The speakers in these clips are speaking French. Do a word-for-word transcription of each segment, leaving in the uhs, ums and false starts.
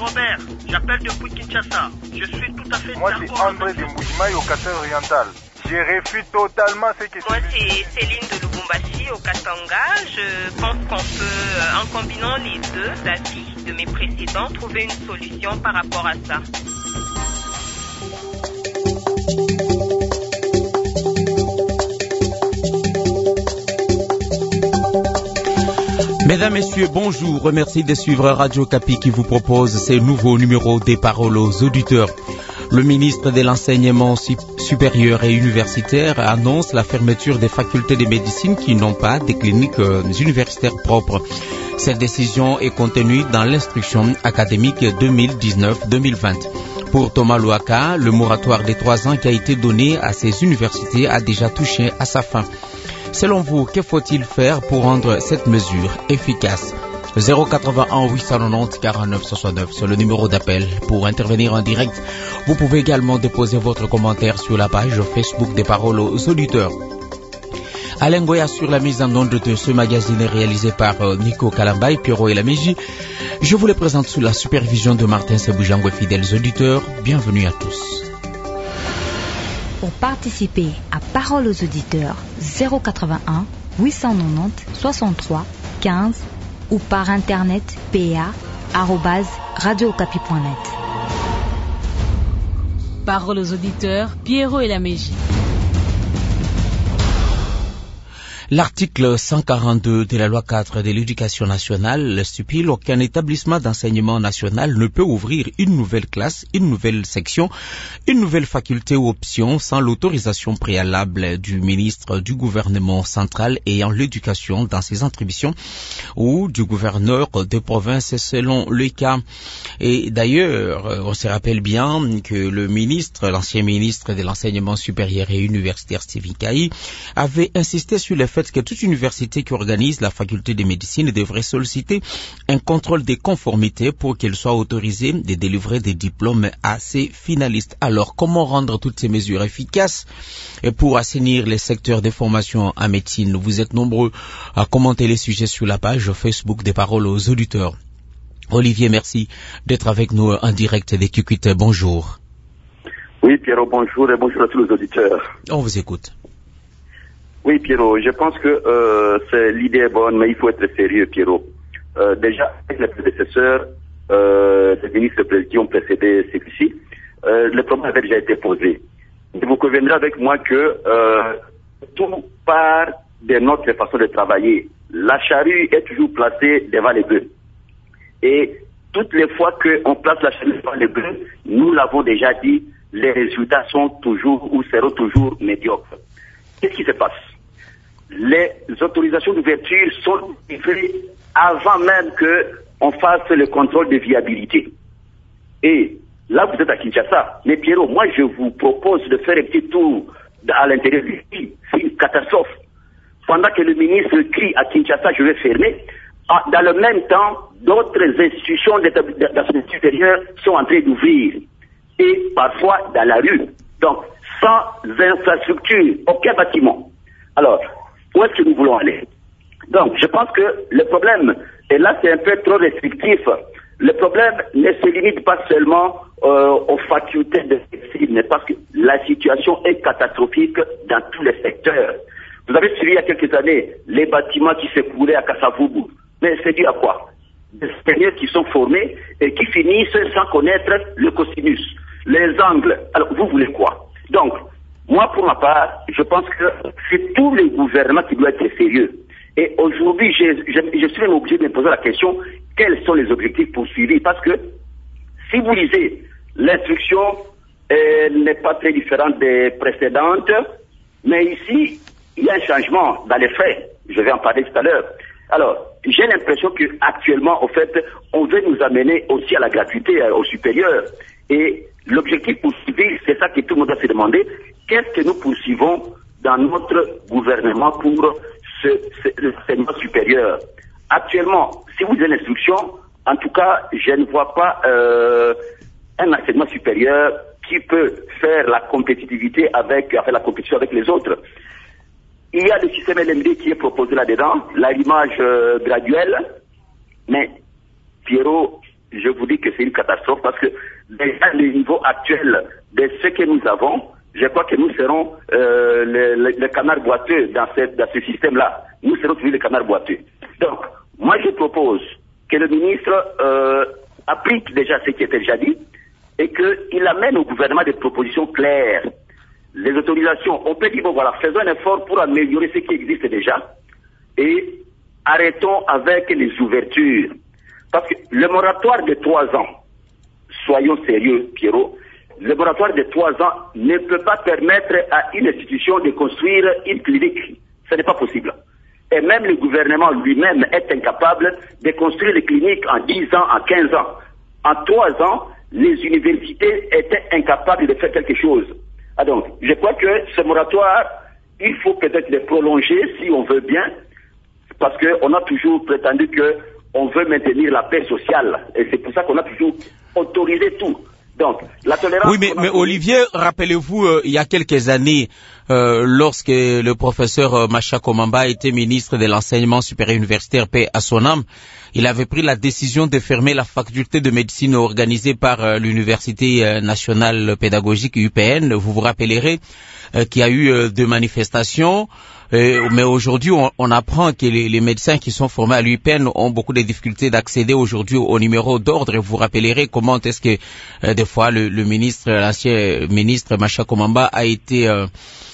Robert, j'appelle depuis Kinshasa. Je suis tout à fait Moi, d'accord. Moi, c'est André de Moujimaï au Kasai oriental. Je refuse totalement ce que Moi, c'est Céline de Lubumbashi au Katanga. Je pense qu'on peut, en combinant les deux avis de mes précédents, trouver une solution par rapport à ça. Mesdames, Messieurs, bonjour. Merci de suivre Radio Kapi qui vous propose ces nouveaux numéros des paroles aux auditeurs. Le ministre de l'Enseignement supérieur et universitaire annonce la fermeture des facultés de médecine qui n'ont pas des cliniques universitaires propres. Cette décision est contenue dans l'instruction académique deux mille dix-neuf deux mille vingt. Pour Thomas Louaka, le moratoire des trois ans qui a été donné à ces universités a déjà touché à sa fin. Selon vous, que faut-il faire pour rendre cette mesure efficace? zéro quatre-vingt-un huit cent quatre-vingt-dix quarante-neuf soixante-neuf, c'est le numéro d'appel pour intervenir en direct. Vous pouvez également déposer votre commentaire sur la page Facebook des paroles aux auditeurs. Alain Goya sur la mise en onde de ce magazine réalisé par Nico Kalamba et Pierrot et la Mégie. Je vous le présente sous la supervision de Martin Seboujango, fidèles auditeurs. Bienvenue à tous. Pour participer à Paroles aux auditeurs, zéro quatre-vingt-un huit cent quatre-vingt-dix soixante-trois quinze ou par internet p a arobase radio okapi point net. Paroles aux auditeurs, Pierrot et la Mégie. L'article cent quarante-deux de la loi quatre de l'éducation nationale stipule qu'un établissement d'enseignement national ne peut ouvrir une nouvelle classe, une nouvelle section, une nouvelle faculté ou option sans l'autorisation préalable du ministre du gouvernement central ayant l'éducation dans ses attributions ou du gouverneur de province selon le cas. Et d'ailleurs, on se rappelle bien que le ministre, l'ancien ministre de l'enseignement supérieur et universitaire Stephen Kayi avait insisté sur le fait que toute université qui organise la faculté de médecine devrait solliciter un contrôle de conformité pour qu'elle soit autorisée de délivrer des diplômes à ses finalistes. Alors, comment rendre toutes ces mesures efficaces pour assainir les secteurs de formation en médecine? Vous êtes nombreux à commenter les sujets sur la page Facebook des paroles aux auditeurs. Olivier, merci d'être avec nous en direct des Kukuit. Bonjour. Oui, Pierrot, bonjour et bonjour à tous les auditeurs. On vous écoute. Oui, Pierrot, je pense que euh, c'est, l'idée est bonne, mais il faut être sérieux, Pierrot. Euh, déjà, avec les prédécesseurs, euh, les ministres qui ont précédé celui-ci, euh, le problème avait déjà été posé. Et vous conviendrez avec moi que euh, tout part de notre façon de travailler. La charrue est toujours placée devant les bœufs. Et toutes les fois qu'on place la charrue devant les bœufs, nous l'avons déjà dit, les résultats sont toujours ou seront toujours médiocres. Qu'est-ce qui se passe? Les autorisations d'ouverture sont livrées avant même qu'on fasse le contrôle de viabilité. Et là, vous êtes à Kinshasa. Mais Pierrot, moi, je vous propose de faire un petit tour à l'intérieur du pays. C'est une catastrophe. Pendant que le ministre crie à Kinshasa, je vais fermer, dans le même temps, d'autres institutions d'enseignement supérieur sont en train d'ouvrir. Et parfois dans la rue. Donc, sans infrastructure, aucun bâtiment. Alors, où est-ce que nous voulons aller? Donc, je pense que le problème, et là c'est un peu trop restrictif, le problème ne se limite pas seulement euh, aux facultés de médecine, mais parce que la situation est catastrophique dans tous les secteurs. Vous avez suivi il y a quelques années les bâtiments qui s'écoulaient à Kasavubu. Mais c'est dû à quoi? Des ingénieurs qui sont formés et qui finissent sans connaître le cosinus, les angles. Alors, vous voulez quoi? Donc, moi, pour ma part, je pense que c'est tous les gouvernements qui doivent être sérieux. Et aujourd'hui, je, je, je suis même obligé de me poser la question, quels sont les objectifs poursuivis? Parce que, si vous lisez, l'instruction elle n'est pas très différente des précédentes, mais ici, il y a un changement dans les faits. Je vais en parler tout à l'heure. Alors, j'ai l'impression qu'actuellement, au fait, on veut nous amener aussi à la gratuité, au supérieur. Et l'objectif poursuivi, c'est ça que tout le monde doit se demander. Qu'est-ce que nous poursuivons dans notre gouvernement pour ce, ce, l'enseignement supérieur? Actuellement, si vous avez l'instruction, en tout cas, je ne vois pas euh, un enseignement supérieur qui peut faire la compétitivité avec, faire la compétition avec les autres. Il y a le système L M D qui est proposé là-dedans, l'arrimage euh, graduel, mais Pierrot, je vous dis que c'est une catastrophe parce que déjà le niveau actuel de ce que nous avons, je crois que nous serons euh, les, les, les canards boiteux dans, cette, dans ce système-là. Nous serons toujours les canards boiteux. Donc, moi je propose que le ministre euh, applique déjà ce qui était déjà dit et qu'il amène au gouvernement des propositions claires. Les autorisations, on peut dire, bon voilà, faisons un effort pour améliorer ce qui existe déjà et arrêtons avec les ouvertures. Parce que le moratoire de trois ans, soyons sérieux, Pierrot, le moratoire de trois ans ne peut pas permettre à une institution de construire une clinique. Ce n'est pas possible. Et même le gouvernement lui-même est incapable de construire les cliniques en dix ans, en quinze ans. En trois ans, les universités étaient incapables de faire quelque chose. Ah donc, je crois que ce moratoire, il faut peut-être le prolonger si on veut bien, parce qu'on a toujours prétendu qu'on veut maintenir la paix sociale. Et c'est pour ça qu'on a toujours autorisé tout. Donc, la tolérance... Oui, mais, mais Olivier, rappelez-vous, euh, il y a quelques années, euh, lorsque le professeur euh, Macha Komamba était ministre de l'enseignement supérieur universitaire, paix à son âme, il avait pris la décision de fermer la faculté de médecine organisée par euh, l'Université euh, nationale pédagogique U P N. Vous vous rappellerez euh, qu'il y a eu euh, deux manifestations. Euh, mais aujourd'hui, on, on apprend que les, les médecins qui sont formés à l'U P N ont beaucoup de difficultés d'accéder aujourd'hui au, au numéro d'ordre. Vous vous rappellerez comment est-ce que euh, des fois le, le ministre, l'ancien ministre Macha Komamba a été euh,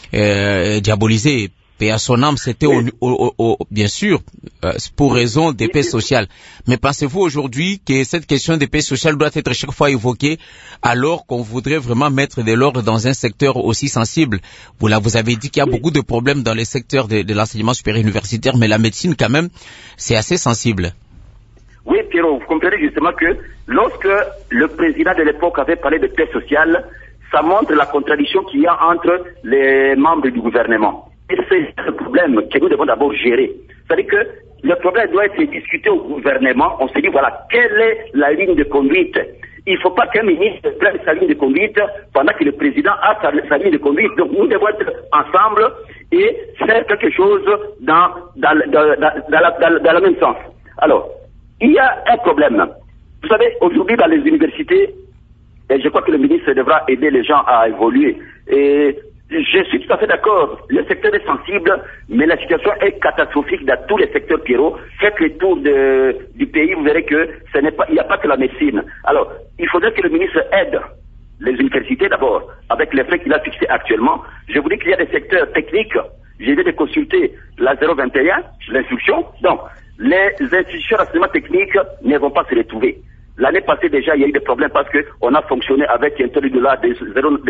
euh, diabolisé. Et à son âme, c'était au, au, au, bien sûr euh, pour raison de paix sociale. Mais pensez-vous aujourd'hui que cette question de paix sociale doit être chaque fois évoquée alors qu'on voudrait vraiment mettre de l'ordre dans un secteur aussi sensible? Vous, là, vous avez dit qu'il y a beaucoup de problèmes dans les secteurs de, de l'enseignement supérieur universitaire, mais la médecine quand même, c'est assez sensible. Oui, Pierrot, vous comprenez justement que lorsque le président de l'époque avait parlé de paix sociale, ça montre la contradiction qu'il y a entre les membres du gouvernement. Et c'est le problème que nous devons d'abord gérer. C'est-à-dire que le problème doit être discuté au gouvernement. On se dit, voilà, quelle est la ligne de conduite? Il ne faut pas qu'un ministre prenne sa ligne de conduite pendant que le président a sa, sa ligne de conduite. Donc nous devons être ensemble et faire quelque chose dans, dans, dans, dans, dans, la, dans, dans le même sens. Alors, il y a un problème. Vous savez, aujourd'hui dans les universités, et je crois que le ministre devra aider les gens à évoluer. Et je suis tout à fait d'accord. Le secteur est sensible, mais la situation est catastrophique dans tous les secteurs, Pierrot. Faites le tour de, du pays, vous verrez que ce n'est pas, il n'y a pas que la médecine. Alors, il faudrait que le ministre aide les universités d'abord, avec les frais qu'il a fixés actuellement. Je vous dis qu'il y a des secteurs techniques. J'ai viens de consulter la zéro vingt et un, l'instruction. Donc, les institutions d'enseignement technique ne vont pas se retrouver. L'année passée déjà, il y a eu des problèmes parce qu'on a fonctionné avec un taux de dollar de,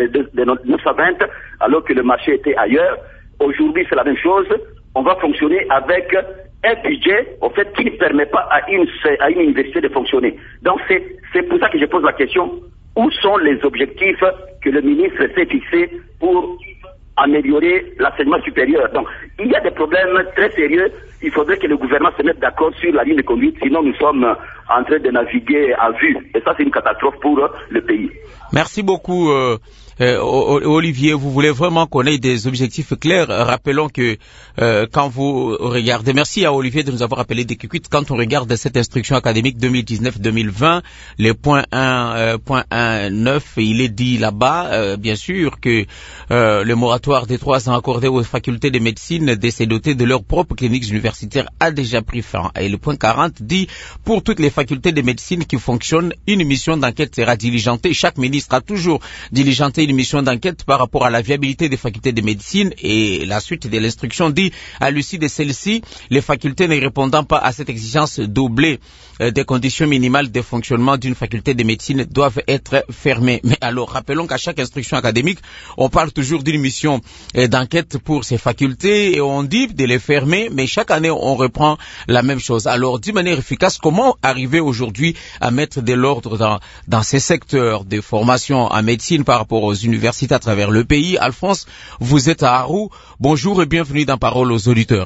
de neuf cent vingt alors que le marché était ailleurs. Aujourd'hui, c'est la même chose. On va fonctionner avec un budget, en fait, qui ne permet pas à une, à une université de fonctionner. Donc, c'est, c'est pour ça que je pose la question. Où sont les objectifs que le ministre s'est fixés pour améliorer l'enseignement supérieur? Donc, il y a des problèmes très sérieux. Il faudrait que le gouvernement se mette d'accord sur la ligne de conduite, sinon nous sommes en train de naviguer à vue. Et ça, c'est une catastrophe pour le pays. Merci beaucoup, euh, euh, Olivier. Vous voulez vraiment qu'on ait des objectifs clairs. Rappelons que euh, quand vous regardez, merci à Olivier de nous avoir rappelé des quiquites, quand on regarde cette instruction académique deux mille dix-neuf deux mille vingt, les points un, euh, point un neuf, il est dit là-bas, euh, bien sûr, que euh, le moratoire des trois ans accordé aux facultés de médecine de se doter de leurs propres cliniques universitaires a déjà pris fin. Et le point quarante dit, pour toutes les facultés de médecine qui fonctionnent, une mission d'enquête sera diligentée. Chaque ministre a toujours diligenté une mission d'enquête par rapport à la viabilité des facultés de médecine, et la suite de l'instruction dit, à l'issue de celle-ci, les facultés ne répondant pas à cette exigence doublée euh, des conditions minimales de fonctionnement d'une faculté de médecine doivent être fermées. Mais alors, rappelons qu'à chaque instruction académique, on parle toujours d'une mission euh, d'enquête pour ces facultés et on dit de les fermer, mais chaque année on reprend la même chose. Alors, d'une manière efficace, comment arriver aujourd'hui à mettre de l'ordre dans, dans ces secteurs de formation en médecine par rapport aux universités à travers le pays? Alphonse, vous êtes à Arrou. Bonjour et bienvenue dans Parole aux auditeurs.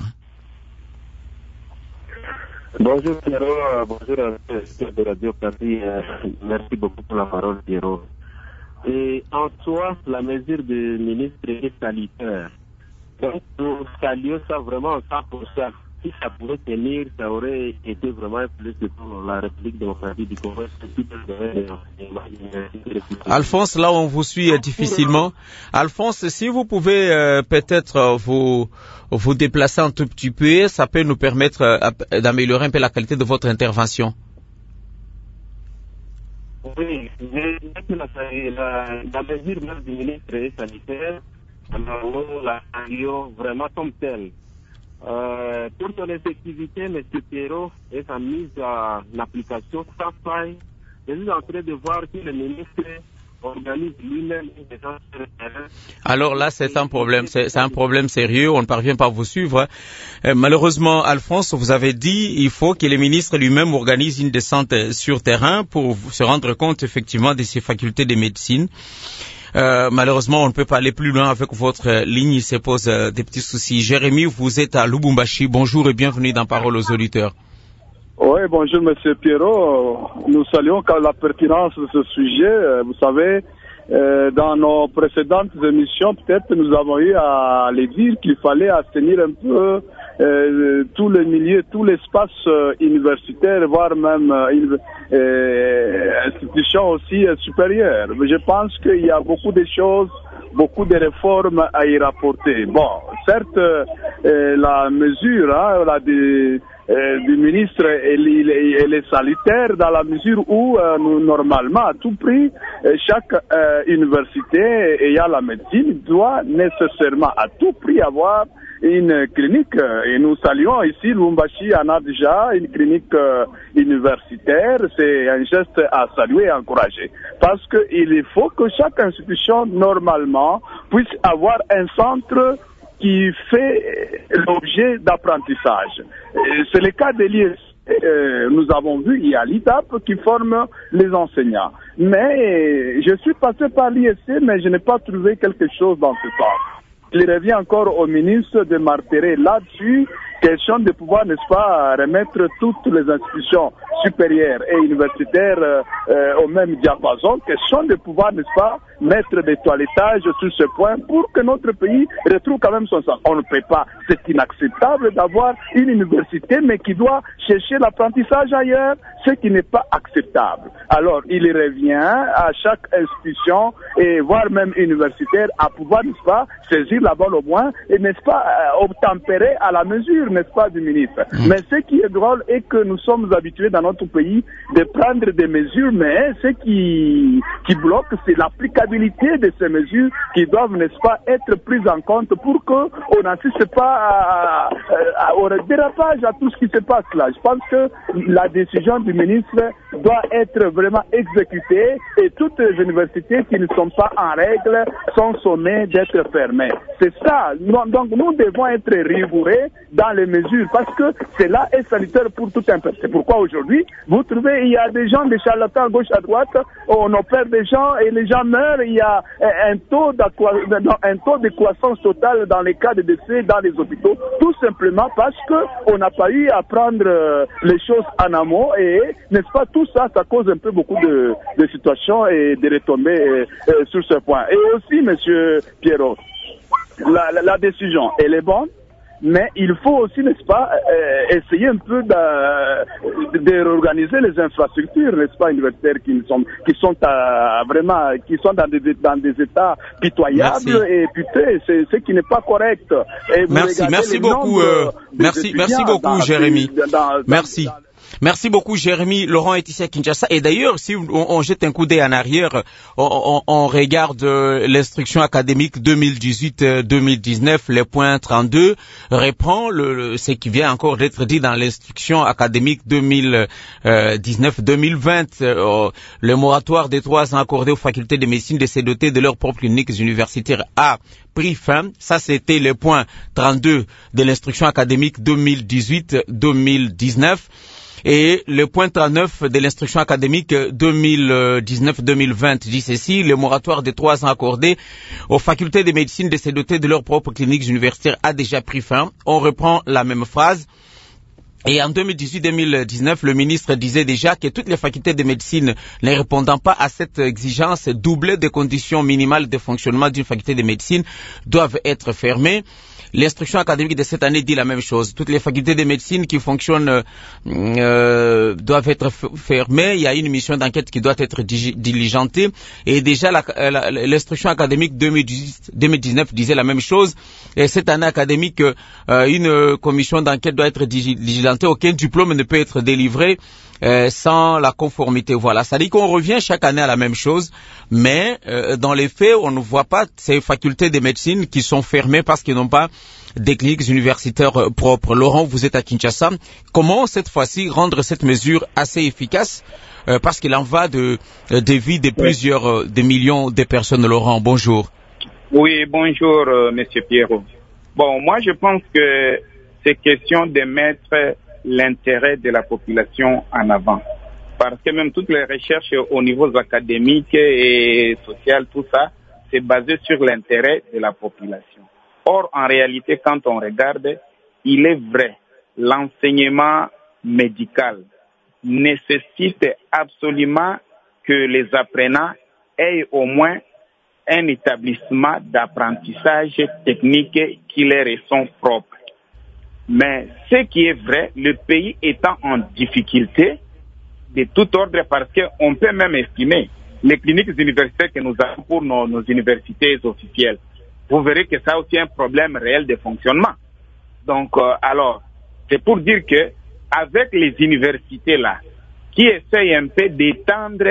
Bonjour Pierrot, bonjour à tous de Radio Paris. Merci beaucoup pour la parole, Pierrot. Et en soi, la mesure du ministre est salutaire. Donc, nous saluons ça vraiment à cent pour cent. si ça pouvait tenir, ça aurait été vraiment plus pour la République démocratique du Congo. Alphonse, là on vous suit difficilement. Alphonse, si vous pouvez euh, peut-être vous vous déplacer un tout petit peu, ça peut nous permettre euh, d'améliorer un peu la qualité de votre intervention. Oui, la, la, la mesure même du ministre sanitaire, nous la saluons vraiment comme telle. Euh, pour son effectivité, M. Pierrot et sa mise en application sans faille, je suis en train de voir que le ministre organise lui-même des gens sur le terrain. Alors là, c'est un problème, c'est, c'est un problème sérieux, on ne parvient pas à vous suivre. Euh, malheureusement, Alphonse, vous avez dit il faut que le ministre lui-même organise une descente sur terrain pour se rendre compte effectivement de ses facultés de médecine. Euh, malheureusement, on ne peut pas aller plus loin avec votre ligne, il se pose euh, des petits soucis. Jérémy, vous êtes à Lubumbashi, bonjour et bienvenue dans Parole aux auditeurs. Oui, bonjour Monsieur Pierrot. Nous saluons la pertinence de ce sujet. Vous savez, euh, dans nos précédentes émissions, peut-être nous avons eu à les dire qu'il fallait assainir un peu euh, tous les milieux, tout l'espace euh, universitaire, voire même euh, euh, institutions aussi euh, supérieures. Je pense qu'il y a beaucoup de choses, beaucoup de réformes à y rapporter. Bon, certes, euh, la mesure, hein, la de, euh, du ministre, elle, elle est salutaire dans la mesure où, euh, nous, normalement, à tout prix, euh, chaque euh, université ayant la médecine doit nécessairement à tout prix avoir une clinique. Et nous saluons ici, Lubumbashi en a déjà une clinique euh, universitaire. C'est un geste à saluer et à encourager. Parce qu'il faut que chaque institution, normalement, puisse avoir un centre qui fait l'objet d'apprentissage. C'est le cas de l'I S C. Euh, nous avons vu, il y a l'I T A P qui forme les enseignants. Mais je suis passé par l'I S C, mais je n'ai pas trouvé quelque chose dans ce sens. Il revient encore au ministre de marteler là-dessus, question de pouvoir, n'est-ce pas, remettre toutes les institutions supérieures et universitaires euh, au même diapason, question de pouvoir, n'est-ce pas, mettre des toilettages sur ce point pour que notre pays retrouve quand même son sens. On ne peut pas, c'est inacceptable d'avoir une université mais qui doit chercher l'apprentissage ailleurs, ce qui n'est pas acceptable. Alors, il revient à chaque institution et voire même universitaire à pouvoir, n'est-ce pas, saisir la balle au moins et, n'est-ce pas, euh, obtempérer à la mesure, n'est-ce pas, du ministre. Mmh. Mais ce qui est drôle est que nous sommes habitués dans notre pays de prendre des mesures, mais ce qui, qui bloque, c'est l'applicabilité de ces mesures qui doivent, n'est-ce pas, être prises en compte pour qu'on n'assiste pas à, à, à, au dérapage à tout ce qui se passe là. Je pense que la décision du ministre doit être vraiment exécutée et toutes les universités qui ne sont pas en règle sont sommées d'être fermées. C'est ça. Donc nous devons être rigoureux dans les mesures parce que cela est salutaire pour tout un peuple. C'est pourquoi aujourd'hui, vous trouvez, il y a des gens, des charlatans à gauche, à droite, on opère des gens et les gens meurent. Il y a un taux, un taux de croissance totale dans les cas de décès dans les hôpitaux, tout simplement parce qu'on n'a pas eu à prendre les choses en amont et, n'est-ce pas, tout ça, ça cause un peu beaucoup de, de situations et de retombées euh, euh, sur ce point. Et aussi, Monsieur Pierrot, la, la, la décision, elle est bonne. Mais il faut aussi, n'est-ce pas, euh, essayer un peu de, de réorganiser les infrastructures, n'est-ce pas, universitaires qui sont, qui sont à, vraiment, qui sont dans des, dans des états pitoyables. Merci. Et putain, c'est ce qui n'est pas correct. Et merci, merci beaucoup, euh, merci, merci beaucoup, Jérémy. Dans, dans, merci. Dans, Merci beaucoup, Jérémy. Laurent est ici à Kinshasa. Et d'ailleurs, si on, on jette un coup d'œil en arrière, on, on, on regarde euh, l'instruction académique deux mille dix-huit deux mille dix-neuf, le point trente-deux reprend le, le, ce qui vient encore d'être dit dans l'instruction académique deux mille dix-neuf deux mille vingt. Euh, le moratoire des trois ans accordé aux facultés de médecine de se doter de leurs propres cliniques universitaires a pris fin. Ça, c'était le point trente-deux de l'instruction académique deux mille dix-huit deux mille dix-neuf. Et le point trente-neuf de l'instruction académique deux mille dix-neuf deux mille vingt dit ceci: le moratoire de trois ans accordé aux facultés de médecine de se doter de leurs propres cliniques universitaires a déjà pris fin. On reprend la même phrase. Et en deux mille dix-huit deux mille dix-neuf, le ministre disait déjà que toutes les facultés de médecine ne répondant pas à cette exigence doublée des conditions minimales de fonctionnement d'une faculté de médecine doivent être fermées. L'instruction académique de cette année dit la même chose. Toutes les facultés de médecine qui fonctionnent euh, doivent être fermées. Il y a une mission d'enquête qui doit être diligentée. Et déjà, la, la, l'instruction académique deux mille dix-neuf disait la même chose. Et cette année académique, euh, une commission d'enquête doit être diligentée. Aucun diplôme ne peut être délivré Euh, sans la conformité. Voilà, ça dit qu'on revient chaque année à la même chose, mais euh, dans les faits, on ne voit pas ces facultés de médecine qui sont fermées parce qu'ils n'ont pas des cliniques universitaires euh, propres. Laurent, vous êtes à Kinshasa. Comment cette fois-ci rendre cette mesure assez efficace euh, parce qu'il en va de euh, des vies de plusieurs euh, de millions de personnes. Laurent, bonjour. Oui, bonjour, euh, Monsieur Pierrot. Bon, moi je pense que c'est question de mettre l'intérêt de la population en avant. Parce que même toutes les recherches au niveau académique et social, tout ça, c'est basé sur l'intérêt de la population. Or, en réalité, quand on regarde, il est vrai, l'enseignement médical nécessite absolument que les apprenants aient au moins un établissement d'apprentissage technique qui leur est son propre. Mais ce qui est vrai, le pays étant en difficulté de tout ordre, parce qu'on peut même estimer les cliniques universitaires que nous avons pour nos, nos universités officielles. Vous verrez que ça a aussi un problème réel de fonctionnement. Donc, euh, alors, c'est pour dire que avec les universités là, qui essayent un peu d'étendre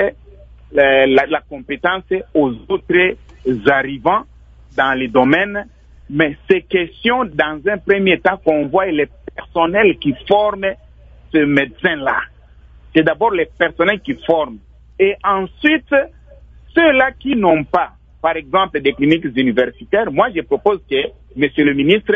la, la, la compétence aux autres arrivants dans les domaines. Mais c'est question, dans un premier temps, qu'on voit les personnels qui forment ce médecin-là. C'est d'abord les personnels qui forment. Et ensuite, ceux-là qui n'ont pas, par exemple, des cliniques universitaires, moi, je propose que Monsieur le ministre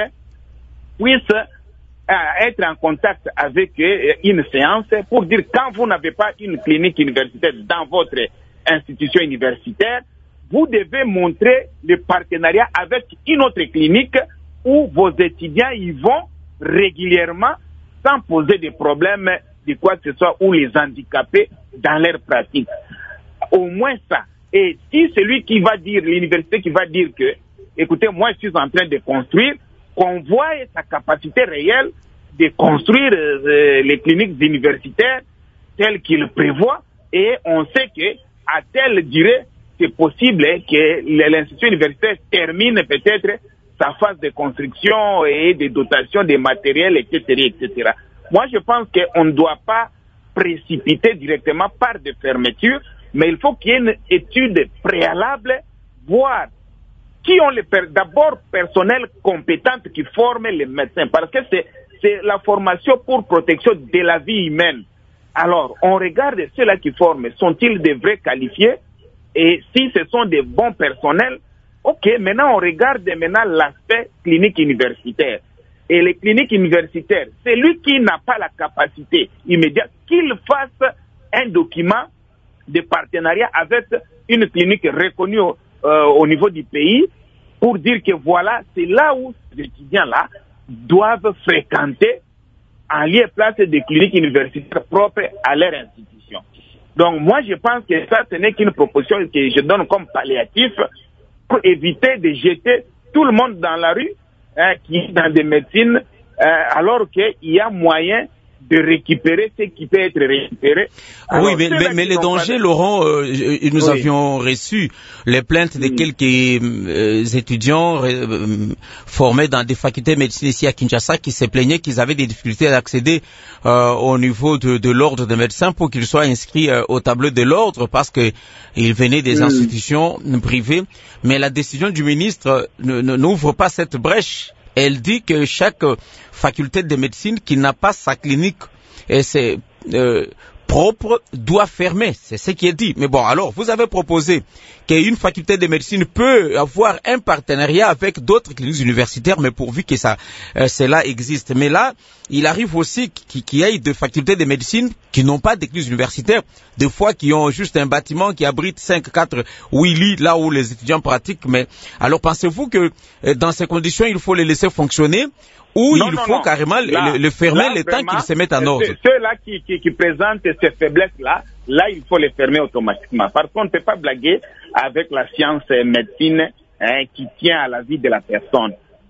puisse euh, être en contact avec euh, une séance pour dire quand vous n'avez pas une clinique universitaire dans votre institution universitaire, vous devez montrer le partenariat avec une autre clinique où vos étudiants y vont régulièrement sans poser des problèmes de quoi que ce soit ou les handicaper dans leur pratique. Au moins ça. Et si celui qui va dire, l'université qui va dire que, écoutez, moi je suis en train de construire, qu'on voit sa capacité réelle de construire euh, les cliniques universitaires telles qu'il prévoit, et on sait que à telle durée, c'est possible que l'institution universitaire termine peut-être sa phase de construction et de dotation des matériels, et cetera, et cetera. Moi, je pense qu'on ne doit pas précipiter directement par des fermetures, mais il faut qu'il y ait une étude préalable, voir qui ont les per- d'abord personnel compétent qui forment les médecins, parce que c'est, c'est la formation pour protection de la vie humaine. Alors, on regarde ceux-là qui forment, sont-ils des vrais qualifiés? Et si ce sont des bons personnels, ok, maintenant on regarde maintenant l'aspect clinique universitaire. Et les cliniques universitaires, c'est lui qui n'a pas la capacité immédiate, qu'il fasse un document de partenariat avec une clinique reconnue au, euh, au niveau du pays pour dire que voilà, c'est là où ces étudiants-là doivent fréquenter en lieu et place des cliniques universitaires propres à leur institution. Donc moi je pense que ça ce n'est qu'une proposition que je donne comme palliatif pour éviter de jeter tout le monde dans la rue hein, qui est dans des médecines euh, alors qu'il y a moyen de récupérer ce qui peut être récupéré. Alors, oui, mais, mais, mais les dangers, de... Laurent, euh, nous oui. avions reçu les plaintes de quelques euh, étudiants euh, formés dans des facultés de médecine ici à Kinshasa qui se plaignaient qu'ils avaient des difficultés d'accéder euh, au niveau de, de l'ordre des médecins pour qu'ils soient inscrits euh, au tableau de l'ordre parce que ils venaient des mmh. institutions privées. Mais la décision du ministre ne, ne, n'ouvre pas cette brèche. Elle dit que chaque faculté de médecine qui n'a pas sa clinique et c'est euh, propre doit fermer. C'est ce qui est dit. Mais bon, alors, vous avez proposé qu'une faculté de médecine peut avoir un partenariat avec d'autres cliniques universitaires, mais pourvu que ça, euh, cela existe. Mais là, il arrive aussi qu'il y ait des facultés de médecine qui n'ont pas d'églises universitaires, des fois qui ont juste un bâtiment qui abrite cinq, quatre, huit lits là où les étudiants pratiquent. Mais alors, pensez-vous que euh, dans ces conditions, il faut les laisser fonctionner? Ou non, il non, faut non. carrément là, le, le fermer là, le temps qu'ils se mettent en ordre. Ceux-là qui, qui, qui présentent ces faiblesses-là, là, il faut les fermer automatiquement. Parce qu'on ne peut pas blaguer avec la science médecine hein, qui tient à la vie de la personne.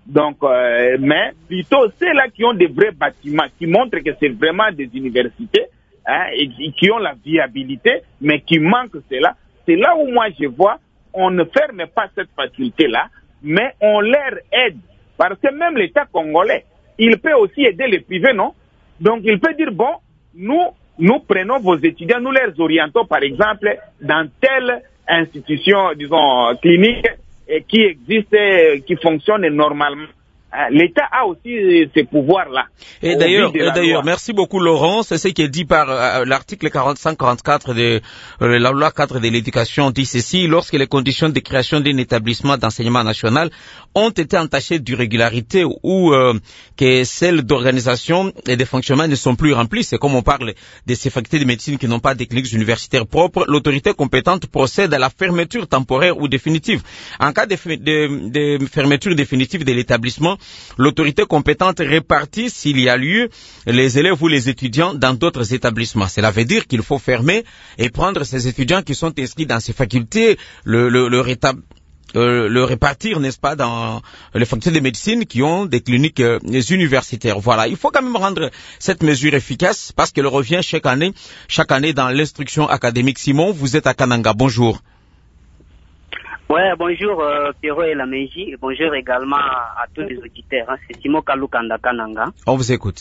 Donc, euh, mais plutôt ceux-là qui ont des vrais bâtiments, qui montrent que c'est vraiment des universités, hein, et qui ont la viabilité, mais qui manquent cela. C'est là où moi je vois, on ne ferme pas cette faculté-là, mais on leur aide. Parce que même l'État congolais, il peut aussi aider les privés, non? Donc il peut dire, bon, nous, nous prenons vos étudiants, nous les orientons, par exemple, dans telle institution, disons, clinique, qui existe, qui fonctionne normalement. L'État a aussi ces pouvoirs-là. Et d'ailleurs, d'ailleurs, merci beaucoup Laurent. C'est ce qui est dit par euh, l'article quarante-cinq quarante-quatre de euh, la loi cadre de l'éducation dit ceci: lorsque les conditions de création d'un établissement d'enseignement national ont été entachées d'irrégularité ou euh, que celles d'organisation et de fonctionnement ne sont plus remplies, c'est comme on parle de ces facultés de médecine qui n'ont pas de cliniques universitaires propres, l'autorité compétente procède à la fermeture temporaire ou définitive. En cas de, de, de fermeture définitive de l'établissement, l'autorité compétente répartit, s'il y a lieu, les élèves ou les étudiants dans d'autres établissements. Cela veut dire qu'il faut fermer et prendre ces étudiants qui sont inscrits dans ces facultés, le, le, le, rétab... euh, le répartir, n'est-ce pas, dans les facultés de médecine qui ont des cliniques euh, universitaires. Voilà, il faut quand même rendre cette mesure efficace parce qu'elle revient chaque année, chaque année dans l'instruction académique. Simon, vous êtes à Kananga. Bonjour. Ouais, bonjour euh, Pierrot et la Meiji, et bonjour également à, à tous les auditeurs. Hein. C'est Simon Kalukanda Kananga. On vous écoute.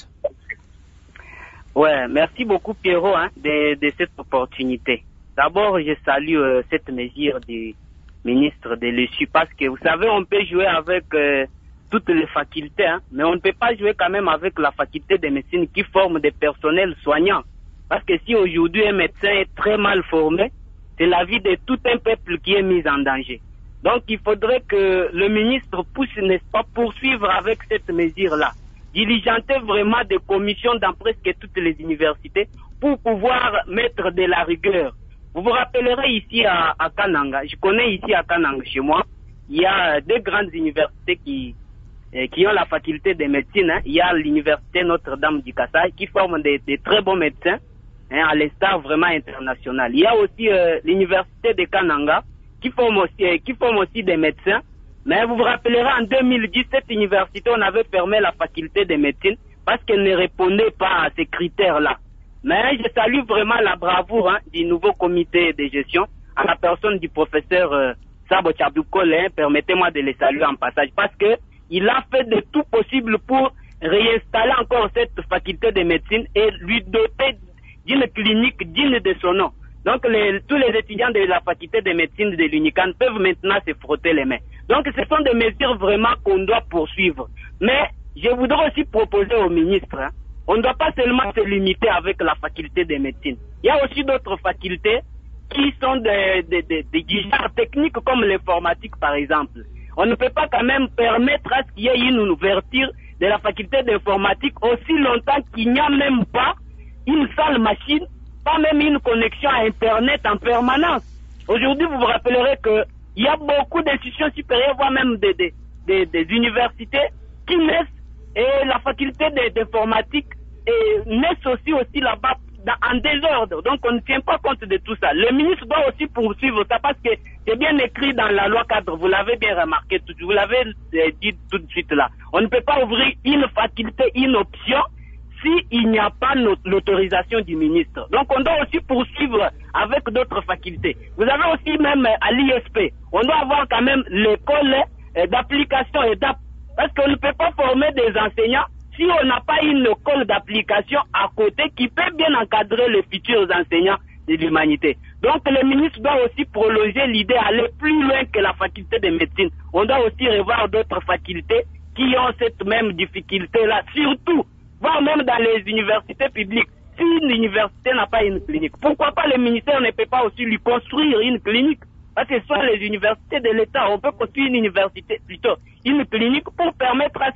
Ouais, merci beaucoup Pierrot hein, de, de cette opportunité. D'abord, je salue euh, cette mesure du ministre de l'E S U parce que vous savez, on peut jouer avec euh, toutes les facultés, hein, mais on ne peut pas jouer quand même avec la faculté de médecine qui forme des personnels soignants. Parce que si aujourd'hui un médecin est très mal formé, c'est la vie de tout un peuple qui est mise en danger. Donc il faudrait que le ministre puisse, n'est-ce pas, poursuivre avec cette mesure-là. Diligenter vraiment des commissions dans presque toutes les universités pour pouvoir mettre de la rigueur. Vous vous rappellerez ici à, à Kananga, je connais ici à Kananga chez moi, il y a deux grandes universités qui, eh, qui ont la faculté de médecine. Hein. Il y a l'université Notre-Dame du Kassai qui forme des, des très bons médecins. Hein, à l'instar vraiment international. Il y a aussi euh, l'université de Kananga qui forme aussi euh, qui forme aussi des médecins. Mais vous vous rappellerez en deux mille dix, cette université, on avait fermé la faculté de médecine parce qu'elle ne répondait pas à ces critères-là. Mais je salue vraiment la bravoure hein, du nouveau comité de gestion à la personne du professeur euh, Sabo Tchaboukole. Hein, permettez-moi de le saluer en passage parce que il a fait de tout possible pour réinstaller encore cette faculté de médecine et lui doter d'une clinique digne de son nom. Donc les, tous les étudiants de la faculté de médecine de l'UNICAN peuvent maintenant se frotter les mains. Donc ce sont des mesures vraiment qu'on doit poursuivre. Mais je voudrais aussi proposer au ministre, hein, on ne doit pas seulement se limiter avec la faculté de médecine. Il y a aussi d'autres facultés qui sont des de, de, de, de genres techniques comme l'informatique par exemple. On ne peut pas quand même permettre à ce qu'il y ait une ouverture de la faculté d'informatique aussi longtemps qu'il n'y a même pas une seule machine, pas même une connexion à Internet en permanence. Aujourd'hui, vous vous rappellerez qu'il y a beaucoup d'institutions supérieures, voire même des, des, des, des universités qui naissent, et la faculté d'informatique naissent aussi, aussi là-bas en désordre. Donc on ne tient pas compte de tout ça. Le ministre doit aussi poursuivre ça parce que c'est bien écrit dans la loi cadre, vous l'avez bien remarqué, vous l'avez dit tout de suite là. On ne peut pas ouvrir une faculté, une option, s'il n'y a pas l'autorisation du ministre. Donc on doit aussi poursuivre avec d'autres facultés. Vous avez aussi même à l'I S P, on doit avoir quand même l'école d'application et d'app. Parce qu'on ne peut pas former des enseignants si on n'a pas une école d'application à côté qui peut bien encadrer les futurs enseignants de l'humanité. Donc le ministre doit aussi prolonger l'idée, aller plus loin que la faculté de médecine. On doit aussi revoir d'autres facultés qui ont cette même difficulté-là, surtout voire même dans les universités publiques. Si une université n'a pas une clinique, pourquoi pas le ministère ne peut pas aussi lui construire une clinique? Parce que ce sont les universités de l'État, on peut construire une université, plutôt une clinique pour permettre à ce que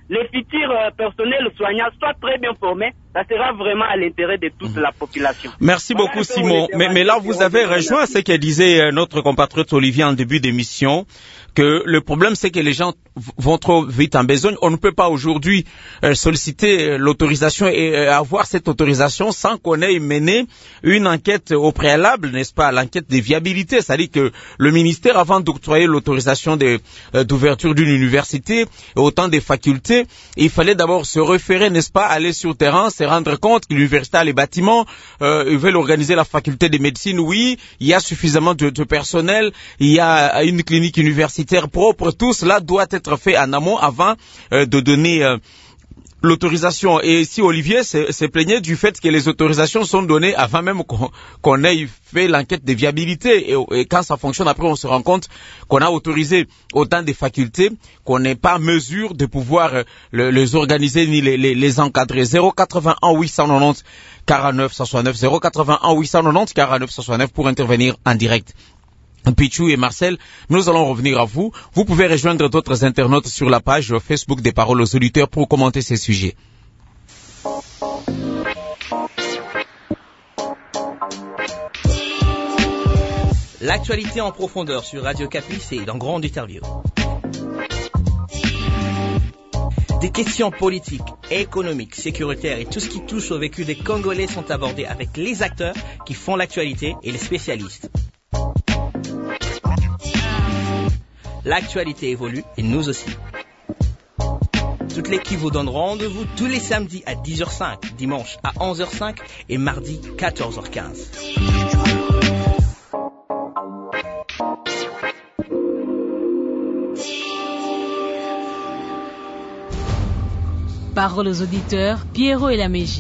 les futurs euh, personnels soignants soient très bien formés. Ça sera vraiment à l'intérêt de toute mmh. la population. Merci voilà beaucoup, Simon. Mais, mais là, vous avez rejoint ce que disait notre compatriote Olivier en début d'émission, que le problème, c'est que les gens vont trop vite en besogne. On ne peut pas aujourd'hui euh, solliciter l'autorisation et euh, avoir cette autorisation sans qu'on ait mené une enquête au préalable, n'est-ce pas, l'enquête de viabilité. C'est-à-dire que le ministère, avant d'octroyer l'autorisation de, euh, d'ouverture d'une université et autant des facultés, il fallait d'abord se référer, n'est-ce pas, aller sur le terrain, se rendre compte que l'université a les bâtiments, euh, ils veulent organiser la faculté de médecine, oui, il y a suffisamment de, de personnel, il y a une clinique universitaire propre, tout cela doit être fait en amont avant euh, de donner euh, l'autorisation. Et ici, Olivier s'est plaigné du fait que les autorisations sont données avant même qu'on qu'on ait fait l'enquête de viabilité. Et, et quand ça fonctionne, après, on se rend compte qu'on a autorisé autant de facultés qu'on n'est pas en mesure de pouvoir euh, le, les organiser ni les, les, les encadrer. zéro quatre-vingt-un huit cent quatre-vingt-dix quarante-neuf soixante-neuf, zéro quatre-vingt-un huit cent quatre-vingt-dix quarante-neuf soixante-neuf pour intervenir en direct. Pichou et Marcel, nous allons revenir à vous. Vous pouvez rejoindre d'autres internautes sur la page Facebook des Paroles aux auditeurs pour commenter ces sujets. L'actualité en profondeur sur Radio Capi, c'est dans Grande Interview. Des questions politiques, économiques, sécuritaires et tout ce qui touche au vécu des Congolais sont abordés avec les acteurs qui font l'actualité et les spécialistes. L'actualité évolue et nous aussi. Toute l'équipe vous donne rendez-vous tous les samedis à dix heures cinq, dimanche à onze heures cinq et mardi quatorze heures quinze. Parole aux auditeurs, Pierrot et la Mégie.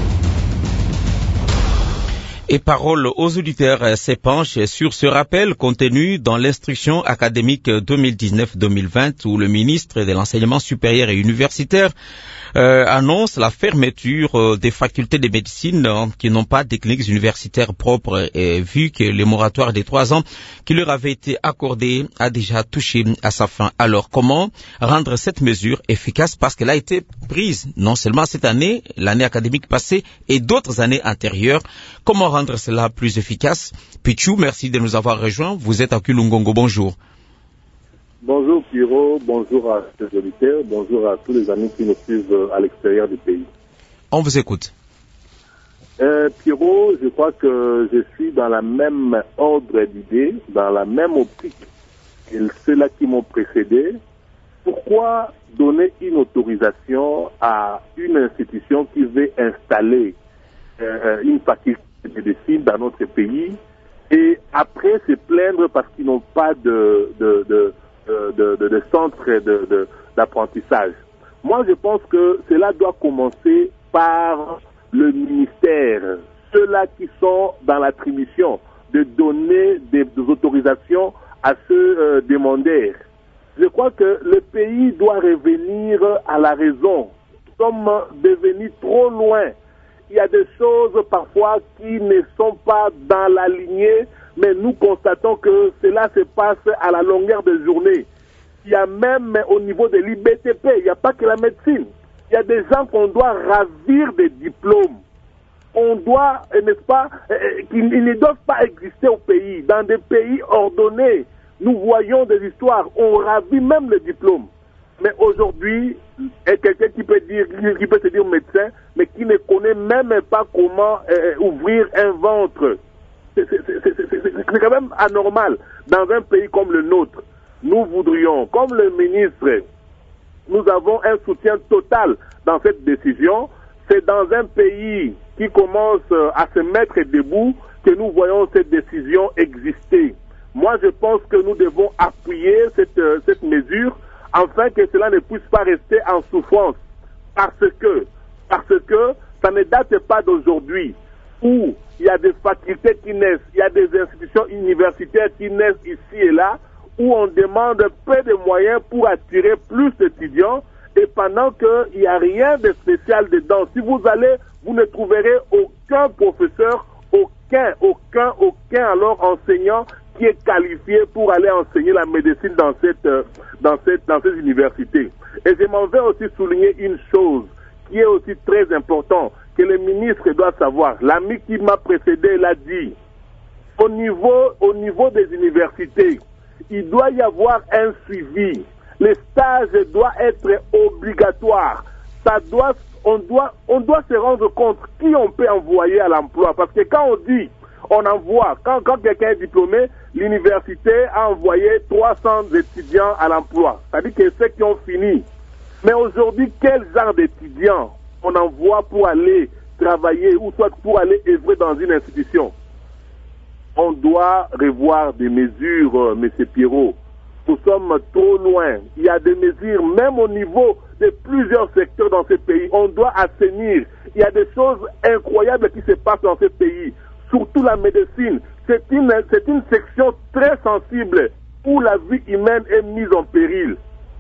Et Parole aux auditeurs s'épanche sur ce rappel contenu dans l'instruction académique deux mille dix-neuf deux mille vingt où le ministre de l'Enseignement supérieur et universitaire euh, annonce la fermeture euh, des facultés de médecine euh, qui n'ont pas de cliniques universitaires propres et vu que le moratoire des trois ans qui leur avait été accordé a déjà touché à sa fin. Alors comment rendre cette mesure efficace parce qu'elle a été prise non seulement cette année, l'année académique passée et d'autres années antérieures. Comment rendre cela plus efficace? Pichou, merci de nous avoir rejoints. Vous êtes à Kulungongo. Bonjour. Bonjour Pierrot, bonjour à ces auditeurs, bonjour à tous les amis qui nous suivent à l'extérieur du pays. On vous écoute. Euh, Pierrot, je crois que je suis dans la même ordre d'idées, dans la même optique que ceux-là qui m'ont précédé. Pourquoi donner une autorisation à une institution qui veut installer euh, une faculté de médecine dans notre pays et après se plaindre parce qu'ils n'ont pas de, de, de, de, de, de centre de, de, d'apprentissage. Moi, je pense que cela doit commencer par le ministère, ceux-là qui sont dans l'attribution de donner des, des autorisations à ceux euh, demandeurs. Je crois que le pays doit revenir à la raison. Nous sommes devenus trop loin. Il y a des choses parfois qui ne sont pas dans la lignée, mais nous constatons que cela se passe à la longueur de journée. Il y a même au niveau de l'I B T P, il n'y a pas que la médecine. Il y a des gens qu'on doit ravir des diplômes. On doit, n'est-ce pas, qu'ils ne doivent pas exister au pays. Dans des pays ordonnés, nous voyons des histoires, on ravit même les diplômes. Mais aujourd'hui, est quelqu'un qui peut dire, qui peut se dire médecin, mais qui ne connaît même pas comment euh, ouvrir un ventre. C'est quand même anormal. Dans un pays comme le nôtre, nous voudrions, comme le ministre, nous avons un soutien total dans cette décision. C'est dans un pays qui commence à se mettre debout que nous voyons cette décision exister. Moi, je pense que nous devons appuyer cette, cette mesure afin que cela ne puisse pas rester en souffrance. Parce que, parce que ça ne date pas d'aujourd'hui où il y a des facultés qui naissent, il y a des institutions universitaires qui naissent ici et là, où on demande peu de moyens pour attirer plus d'étudiants et pendant qu'il n'y a rien de spécial dedans. Si vous allez, vous ne trouverez aucun professeur, aucun, aucun, aucun alors enseignant qui est qualifié pour aller enseigner la médecine dans cette, dans cette, dans cette université. Et je m'en vais aussi souligner une chose qui est aussi très importante, que le ministre doit savoir. L'ami qui m'a précédé l'a dit. Au niveau, au niveau des universités, il doit y avoir un suivi. Le stage doit être obligatoire. Ça doit, on doit, on doit se rendre compte qui on peut envoyer à l'emploi. Parce que quand on dit, on envoie, quand, quand quelqu'un est diplômé, l'université a envoyé trois cents étudiants à l'emploi. C'est-à-dire que ceux qui ont fini. Mais aujourd'hui, quel genre d'étudiants on envoie pour aller travailler ou soit pour aller œuvrer dans une institution? On doit revoir des mesures, euh, M. Pierrot. Nous sommes trop loin. Il y a des mesures, même au niveau de plusieurs secteurs dans ce pays. On doit assainir. Il y a des choses incroyables qui se passent dans ce pays. Surtout la médecine. C'est une, c'est une section très sensible où la vie humaine est mise en péril.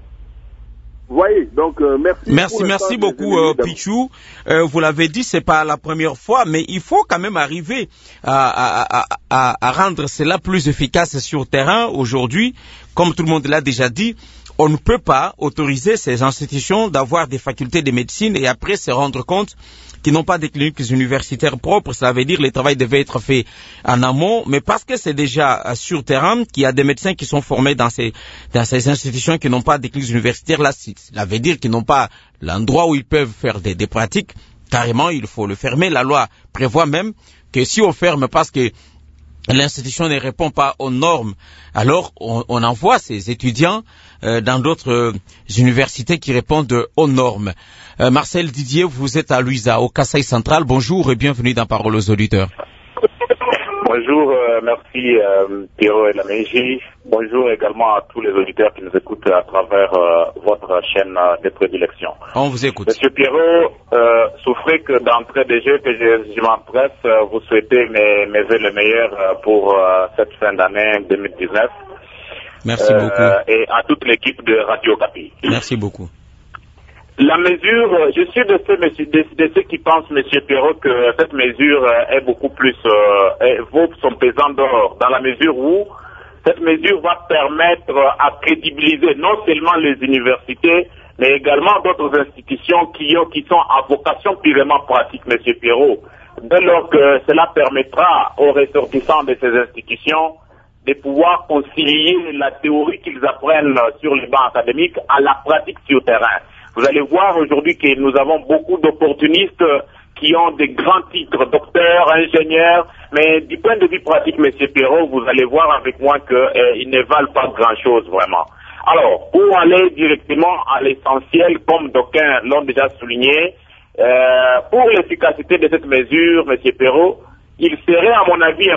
Vous voyez, donc euh, merci. Merci, merci beaucoup, euh, Pichou. Euh, vous l'avez dit, c'est pas la première fois, mais il faut quand même arriver à, à, à, à, à rendre cela plus efficace sur le terrain. Aujourd'hui, comme tout le monde l'a déjà dit, on ne peut pas autoriser ces institutions d'avoir des facultés de médecine et après se rendre compte qu'ils n'ont pas des cliniques universitaires propres. Ça veut dire que le travail devait être fait en amont, mais parce que c'est déjà sur terrain qu'il y a des médecins qui sont formés dans ces, dans ces institutions qui n'ont pas des cliniques universitaires, là, ça veut dire qu'ils n'ont pas l'endroit où ils peuvent faire des, des pratiques. Carrément, il faut le fermer. La loi prévoit même que si on ferme parce que l'institution ne répond pas aux normes, alors on, on envoie ces étudiants euh, dans d'autres euh, universités qui répondent aux normes. Euh, Marcel Didier, vous êtes à Luisa, au Kasaï Central. Bonjour et bienvenue dans Parole aux auditeurs. Bonjour, euh, merci euh, Pierrot et la Mégie. Bonjour également à tous les auditeurs qui nous écoutent à travers euh, votre chaîne euh, de prédilection. On vous écoute. Monsieur Pierrot, euh, souffrez que d'entrée de jeu que je, je m'empresse, euh, vous souhaitez mes, mes vœux les meilleurs euh, pour euh, cette fin d'année deux mille dix-neuf. Merci euh, beaucoup. Et à toute l'équipe de Radio Capi. Merci beaucoup. La mesure, je suis de ceux, de, de ceux qui pensent, Monsieur Pierrot, que cette mesure est beaucoup plus, euh, vaut son pesant d'or, dans la mesure où cette mesure va permettre à crédibiliser non seulement les universités, mais également d'autres institutions qui, ont, qui sont à vocation purement pratique, Monsieur Pierrot. Dès lors que cela permettra aux ressortissants de ces institutions de pouvoir concilier la théorie qu'ils apprennent sur les bancs académiques à la pratique sur terrain. Vous allez voir aujourd'hui que nous avons beaucoup d'opportunistes qui ont des grands titres, docteurs, ingénieurs, mais du point de vue pratique, Monsieur Pierrot, vous allez voir avec moi qu'ils euh, ne valent pas grand-chose vraiment. Alors, pour aller directement à l'essentiel, comme d'aucuns l'ont déjà souligné, euh, pour l'efficacité de cette mesure, Monsieur Pierrot, il serait à mon avis...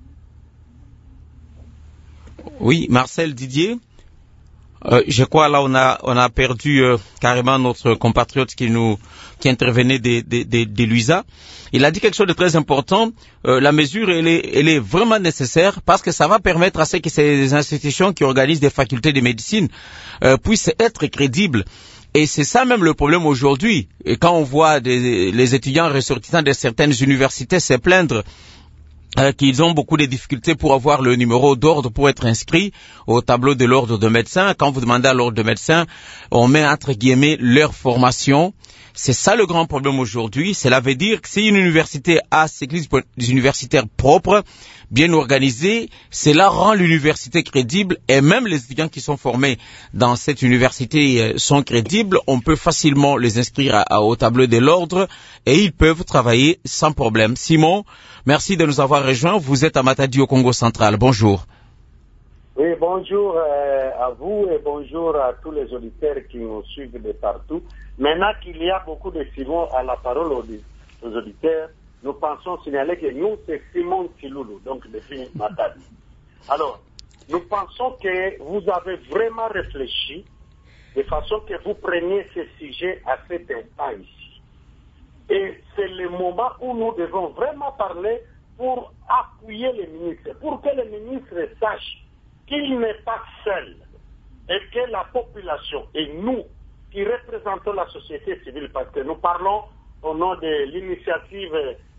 Oui, Marcel Didier. Euh, je crois là on a on a perdu euh, carrément notre compatriote qui nous qui intervenait de de de, de Luisa. Il a dit quelque chose de très important. Euh, la mesure elle est elle est vraiment nécessaire parce que ça va permettre à ce que ces institutions qui organisent des facultés de médecine euh, puissent être crédibles. Et c'est ça même le problème aujourd'hui. Et quand on voit des, les étudiants ressortissants de certaines universités se plaindre Euh, qu'ils ont beaucoup de difficultés pour avoir le numéro d'ordre pour être inscrit au tableau de l'ordre de médecin. Quand vous demandez à l'ordre de médecin, on met entre guillemets leur formation. C'est ça le grand problème aujourd'hui. Cela veut dire que si une université a ses classes universitaires propres, bien organisées, cela rend l'université crédible et même les étudiants qui sont formés dans cette université sont crédibles. On peut facilement les inscrire à, à, au tableau de l'ordre et ils peuvent travailler sans problème. Simon, merci de nous avoir rejoints. Vous êtes à Matadi au Congo central. Bonjour. Oui, bonjour euh, à vous et bonjour à tous les auditeurs qui nous suivent de partout. Maintenant qu'il y a beaucoup de Simon à la parole aux, aux auditeurs, nous pensons signaler que nous, c'est Simon Tiloulou, donc depuis Matadi. Alors, nous pensons que vous avez vraiment réfléchi de façon que vous preniez ce sujet à cet instant ici. Et c'est le moment où nous devons vraiment parler pour appuyer les ministres, pour que les ministres sachent qu'il n'est pas seul et que la population et nous qui représentons la société civile, parce que nous parlons au nom de l'initiative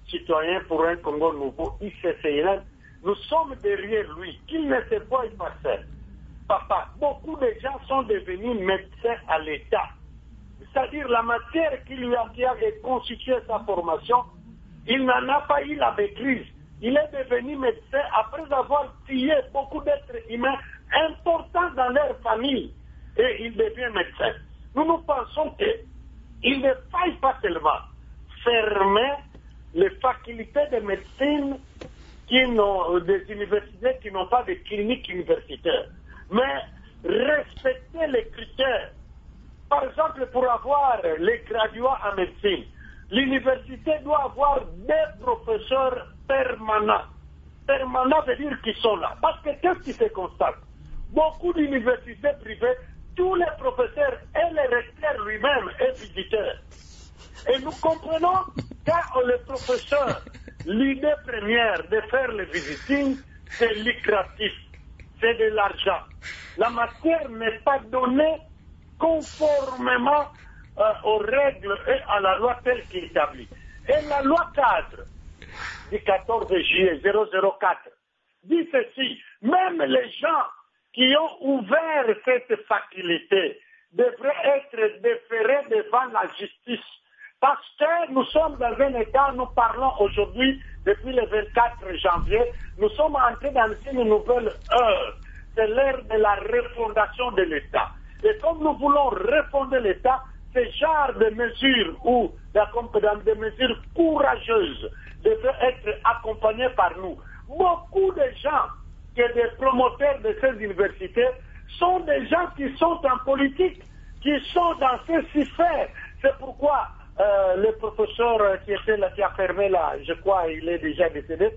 citoyen pour un Congo nouveau, I C C N, nous sommes derrière lui, qu'il ne se voie pas seul. Papa, beaucoup de gens sont devenus médecins à l'État. C'est-à-dire la matière qui lui a, qui a constitué sa formation, il n'en a pas eu la maîtrise. Il est devenu médecin après avoir tué beaucoup d'êtres humains importants dans leur famille. Et il devient médecin. Nous nous pensons qu'il ne faille pas seulement fermer les facultés de médecine qui n'ont, des universités qui n'ont pas de cliniques universitaires, mais respecter les critères. Par exemple, pour avoir les graduats en médecine, l'université doit avoir des professeurs permanents. Permanents veut dire qu'ils sont là. Parce que qu'est-ce qui se constate? Beaucoup d'universités privées, tous les professeurs et le recteur lui-même est visiteur. Et nous comprenons quand le professeur, l'idée première de faire le visiting, c'est lucratif, c'est de l'argent. La matière n'est pas donnée conformément euh, aux règles et à la loi telle qu'elle est établie. Et la loi cadre du quatorze juillet zéro zéro quatre dit ceci: même les gens qui ont ouvert cette faculté devraient être déférés devant la justice. Parce que nous sommes dans un état, nous parlons aujourd'hui, depuis le vingt-quatre janvier, nous sommes entrés dans une nouvelle heure. C'est l'ère de la refondation de l'État. Et comme nous voulons refonder l'État, ce genre de mesures ou de mesures courageuses devraient être accompagnées par nous. Beaucoup de gens, que des promoteurs de ces universités, sont des gens qui sont en politique, qui sont dans ces sphères. C'est pourquoi euh, le professeur qui était là, qui a fermé là, je crois, il est déjà décédé,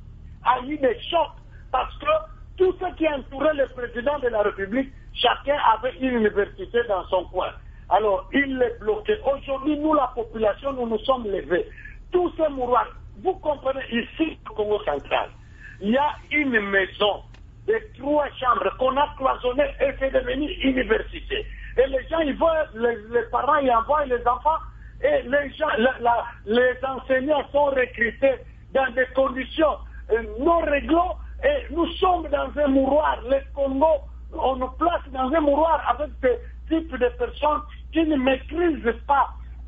a eu des chocs parce que tout ce qui entourait le président de la République, chacun avait une université dans son coin. Alors, il les bloquait. Aujourd'hui, nous, la population, nous nous sommes levés. Tous ces mouroirs, vous comprenez, ici, au Congo central, il y a une maison de trois chambres qu'on a cloisonnées et c'est devenu université. Et les gens, ils voient, les, les parents, ils envoient les enfants et les gens, la, la, les enseignants sont recrutés dans des conditions euh, non réglo et nous sommes dans un mouroir. Les Congo, on nous place dans un mouroir avec ce type de personnes qui ne maîtrisent pas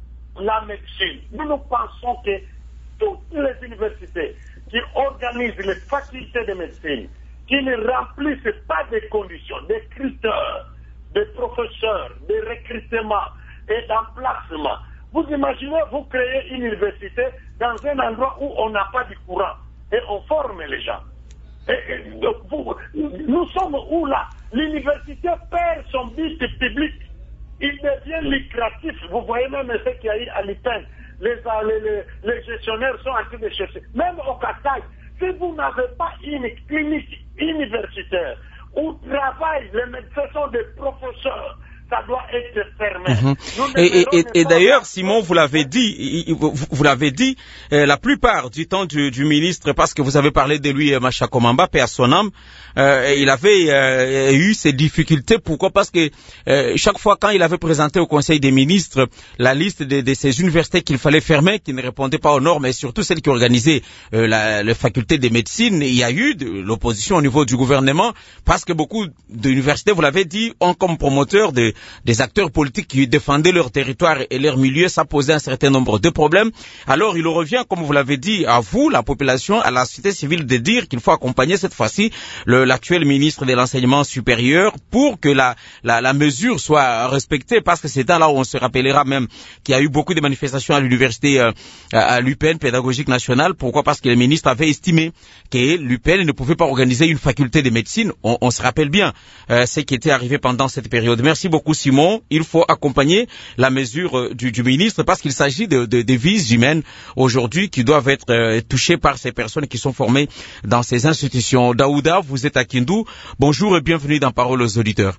la médecine. Nous nous pensons que toutes les universités qui organisent les facultés de médecine, qui ne remplissent pas des conditions, des critères, des professeurs, des recrutements et d'emplacement. Vous imaginez, vous créez une université dans un endroit où on n'a pas de courant et on forme les gens. Et, et, vous, nous sommes où là? L'université perd son but public. Il devient lucratif. Vous voyez même ce qu'il y a eu à l'I P E N. Les, les, les gestionnaires sont en train de chercher. Même au Kassai, si vous n'avez pas une clinique universitaire où travaillent les médecins sont des professeurs, ça doit être fermé. Mmh. Et, et, et, et d'ailleurs, Simon, vous l'avez dit, vous, vous l'avez dit, euh, la plupart du temps du, du ministre, parce que vous avez parlé de lui, Macha Komamba, paix à son âme, euh, il avait euh, eu ces difficultés. Pourquoi? Parce que euh, chaque fois quand il avait présenté au Conseil des ministres la liste de, de ces universités qu'il fallait fermer, qui ne répondaient pas aux normes, et surtout celles qui organisaient euh, la, la faculté de médecine, il y a eu de l'opposition au niveau du gouvernement, parce que beaucoup d'universités, vous l'avez dit, ont comme promoteur de des acteurs politiques qui défendaient leur territoire et leur milieu. Ça posait un certain nombre de problèmes. Alors il revient, comme vous l'avez dit, à vous, la population, à la société civile, de dire qu'il faut accompagner cette fois-ci l'actuel ministre de l'enseignement supérieur pour que la, la, la mesure soit respectée, parce que c'est là où on se rappellera même qu'il y a eu beaucoup de manifestations à l'université, euh, à l'U P N, pédagogique nationale. Pourquoi? Parce que le ministre avait estimé que l'U P N ne pouvait pas organiser une faculté de médecine. On, on se rappelle bien euh, ce qui était arrivé pendant cette période. Merci beaucoup, Simon. Il faut accompagner la mesure du, du ministre, parce qu'il s'agit de, de, de vies humaines aujourd'hui qui doivent être euh, touchées par ces personnes qui sont formées dans ces institutions. Daouda, vous êtes à Kindu. Bonjour et bienvenue dans Parole aux auditeurs.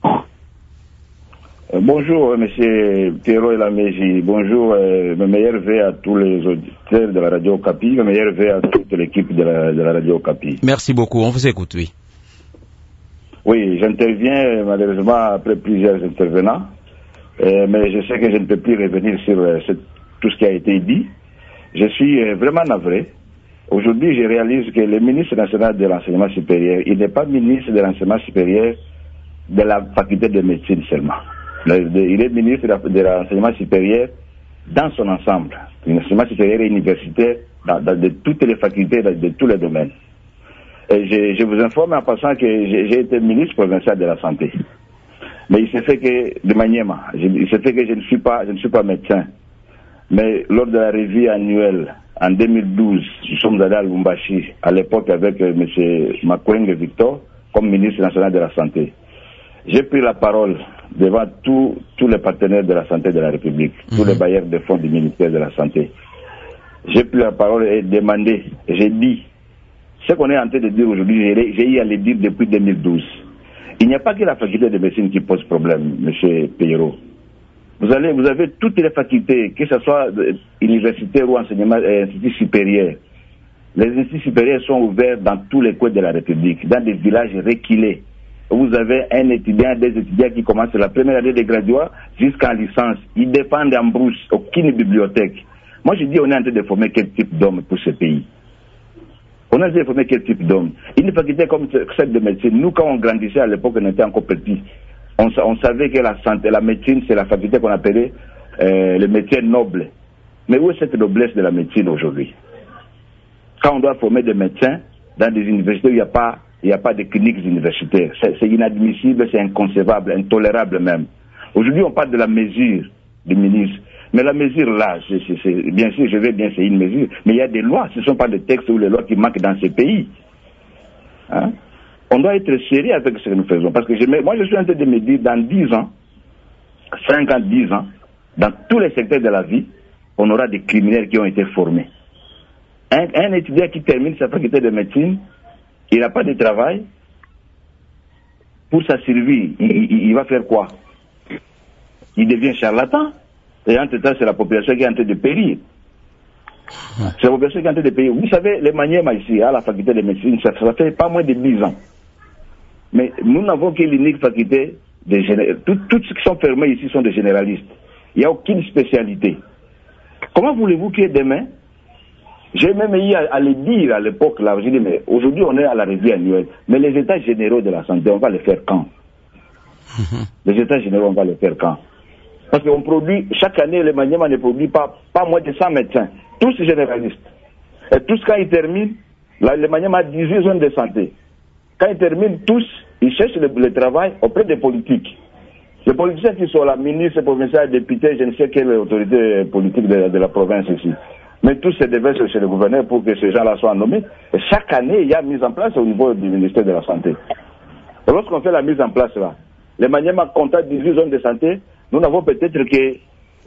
Euh, bonjour, monsieur Pierrot et la Mégie. Bonjour, euh, mes meilleurs vœux à tous les auditeurs de la Radio Okapi, mes meilleurs vœux à toute l'équipe de la, de la Radio Okapi. Merci beaucoup. On vous écoute, oui. Oui, j'interviens malheureusement après plusieurs intervenants, euh, mais je sais que je ne peux plus revenir sur euh, ce, tout ce qui a été dit. Je suis euh, vraiment navré Aujourd'hui, je réalise que le ministre national de l'enseignement supérieur, il n'est pas ministre de l'enseignement supérieur de la faculté de médecine seulement. Il est ministre de l'enseignement supérieur dans son ensemble. L'enseignement supérieur et universitaire dans, dans de toutes les facultés, dans de tous les domaines. Et je, je vous informe en passant que j'ai été ministre provincial de la santé. Mais il s'est fait que, de manière, il s'est fait que je ne suis pas, je ne suis pas médecin. Mais lors de la revue annuelle, en deux mille douze, nous sommes allés à Lubumbashi, à l'époque avec euh, M. Makwenge Victor, comme ministre national de la Santé. J'ai pris la parole devant tous les partenaires de la santé de la République, mmh. tous les bailleurs de fonds du ministère de la Santé. J'ai pris la parole et demandé, et j'ai dit, ce qu'on est en train de dire aujourd'hui, j'ai eu à le dire depuis deux mille douze. Il n'y a pas que la faculté de médecine qui pose problème, M. Peyero. Vous, allez, vous avez toutes les facultés, que ce soit universitaire ou enseignement euh, institut supérieur. Les instituts supérieurs sont ouverts dans tous les coins de la République, dans des villages reculés. Vous avez un étudiant, des étudiants qui commencent la première année de graduat jusqu'en licence. Ils dépendent en brousse, aucune bibliothèque. Moi, je dis, on est en train de former quel type d'homme pour ce pays. On est en train de former quel type d'homme. Une faculté comme celle de médecine, nous, quand on grandissait à l'époque, on était encore petits. On, on savait que la santé, la médecine, c'est la faculté qu'on appelait euh, le métier noble. Mais où est cette noblesse de la médecine aujourd'hui? Quand on doit former des médecins dans des universités où il n'y a pas, il n'y a pas de cliniques universitaires, c'est inadmissible, c'est inconcevable, intolérable même. Aujourd'hui, on parle de la mesure du ministre. Mais la mesure là, c'est, c'est, c'est, bien sûr, je vais bien, c'est une mesure, mais il y a des lois, ce ne sont pas des textes ou les lois qui manquent dans ces pays. Hein? On doit être sérieux avec ce que nous faisons. Parce que je, moi, je suis en train de me dire, dans dix ans, cinq ans, dix ans, dans tous les secteurs de la vie, on aura des criminels qui ont été formés. Un, un étudiant qui termine sa faculté de médecine, il n'a pas de travail. Pour sa survie, il, il, il va faire quoi? Il devient charlatan. Et entre-temps, c'est la population qui est en train de périr. C'est la population qui est en train de périr. Vous savez, les Maniema ici, à la faculté de médecine, ça, ça fait pas moins de dix ans. Mais nous n'avons que l'unique faculté de généralistes. Tous ceux qui sont fermés ici sont des généralistes. Il n'y a aucune spécialité. Comment voulez-vous que demain, j'ai même eu à, à le dire à l'époque, là, j'ai dit, mais aujourd'hui on est à la revue annuelle, mais les états généraux de la santé, on va les faire quand? Les états généraux, on va les faire quand? Parce qu'on produit, chaque année, le Maniema ne produit pas, pas moins de cent médecins, tous généralistes. Et tous, quand ils terminent, là, le Maniema a dix-huit zones de santé. Quand ils terminent tous, ils cherchent le, le travail auprès des politiques. Les politiciens qui sont là, ministres, provinciaux, députés, je ne sais quelle autorité politique de, de la province ici. Mais tous se déversent chez le gouverneur pour que ces gens-là soient nommés. Et chaque année, il y a mise en place au niveau du ministère de la Santé. Et lorsqu'on fait la mise en place là, les Maniema comptent dix-huit zones de santé, nous n'avons peut-être que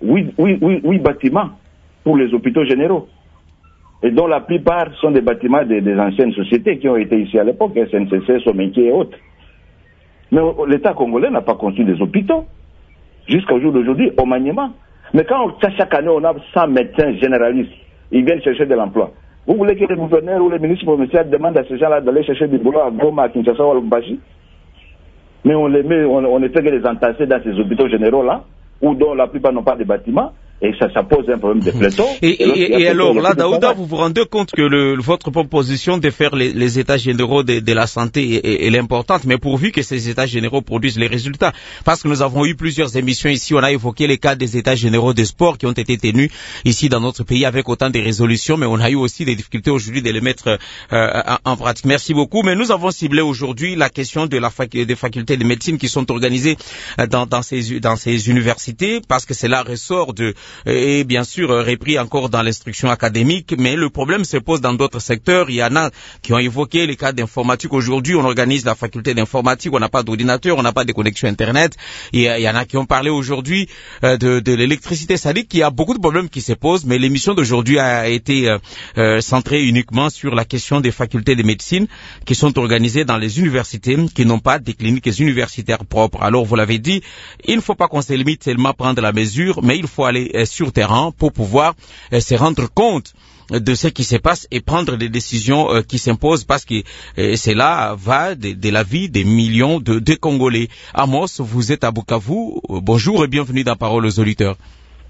huit bâtiments pour les hôpitaux généraux. Et dont la plupart sont des bâtiments des, des anciennes sociétés qui ont été ici à l'époque, S N C C, Somenki et autres. Mais l'État congolais n'a pas construit des hôpitaux jusqu'au jour d'aujourd'hui au Maniema. Mais quand on, chaque année on a cent médecins généralistes, ils viennent chercher de l'emploi. Vous voulez que les gouverneurs ou les ministres provinciaux demandent à ces gens-là d'aller chercher du boulot à Goma, à Kinshasa ou à Lubumbashi? Mais on les met, on, on ne fait que les entasser dans ces hôpitaux généraux-là, où dont la plupart n'ont pas de bâtiments. Et ça, ça pose un problème de pléthore. Et, et, et, et alors, là, Daouda, vous vous rendez compte que le, votre proposition de faire les, les états généraux de, de la santé est, est importante, mais pourvu que ces états généraux produisent les résultats. Parce que nous avons eu plusieurs émissions ici, on a évoqué les cas des états généraux de sport qui ont été tenus ici dans notre pays avec autant de résolutions, mais on a eu aussi des difficultés aujourd'hui de les mettre euh, en, en pratique. Merci beaucoup. Mais nous avons ciblé aujourd'hui la question de la fac, des facultés de médecine qui sont organisées dans, dans, ces, dans ces universités, parce que c'est là ressort de et bien sûr repris encore dans l'instruction académique, mais le problème se pose dans d'autres secteurs. Il y en a qui ont évoqué les cas d'informatique. Aujourd'hui, on organise la faculté d'informatique, on n'a pas d'ordinateur, on n'a pas de connexion Internet. Et il y en a qui ont parlé aujourd'hui de, de l'électricité. Ça dit qu'il y a beaucoup de problèmes qui se posent, mais l'émission d'aujourd'hui a été euh, centrée uniquement sur la question des facultés de médecine qui sont organisées dans les universités, qui n'ont pas des cliniques universitaires propres. Alors, vous l'avez dit, il ne faut pas qu'on se limite seulement à prendre la mesure, mais il faut aller sur terrain pour pouvoir euh, se rendre compte de ce qui se passe et prendre des décisions euh, qui s'imposent, parce que euh, cela va de, de la vie des millions de, de Congolais. Amos, vous êtes à Bukavu. Bonjour et bienvenue dans Parole aux auditeurs.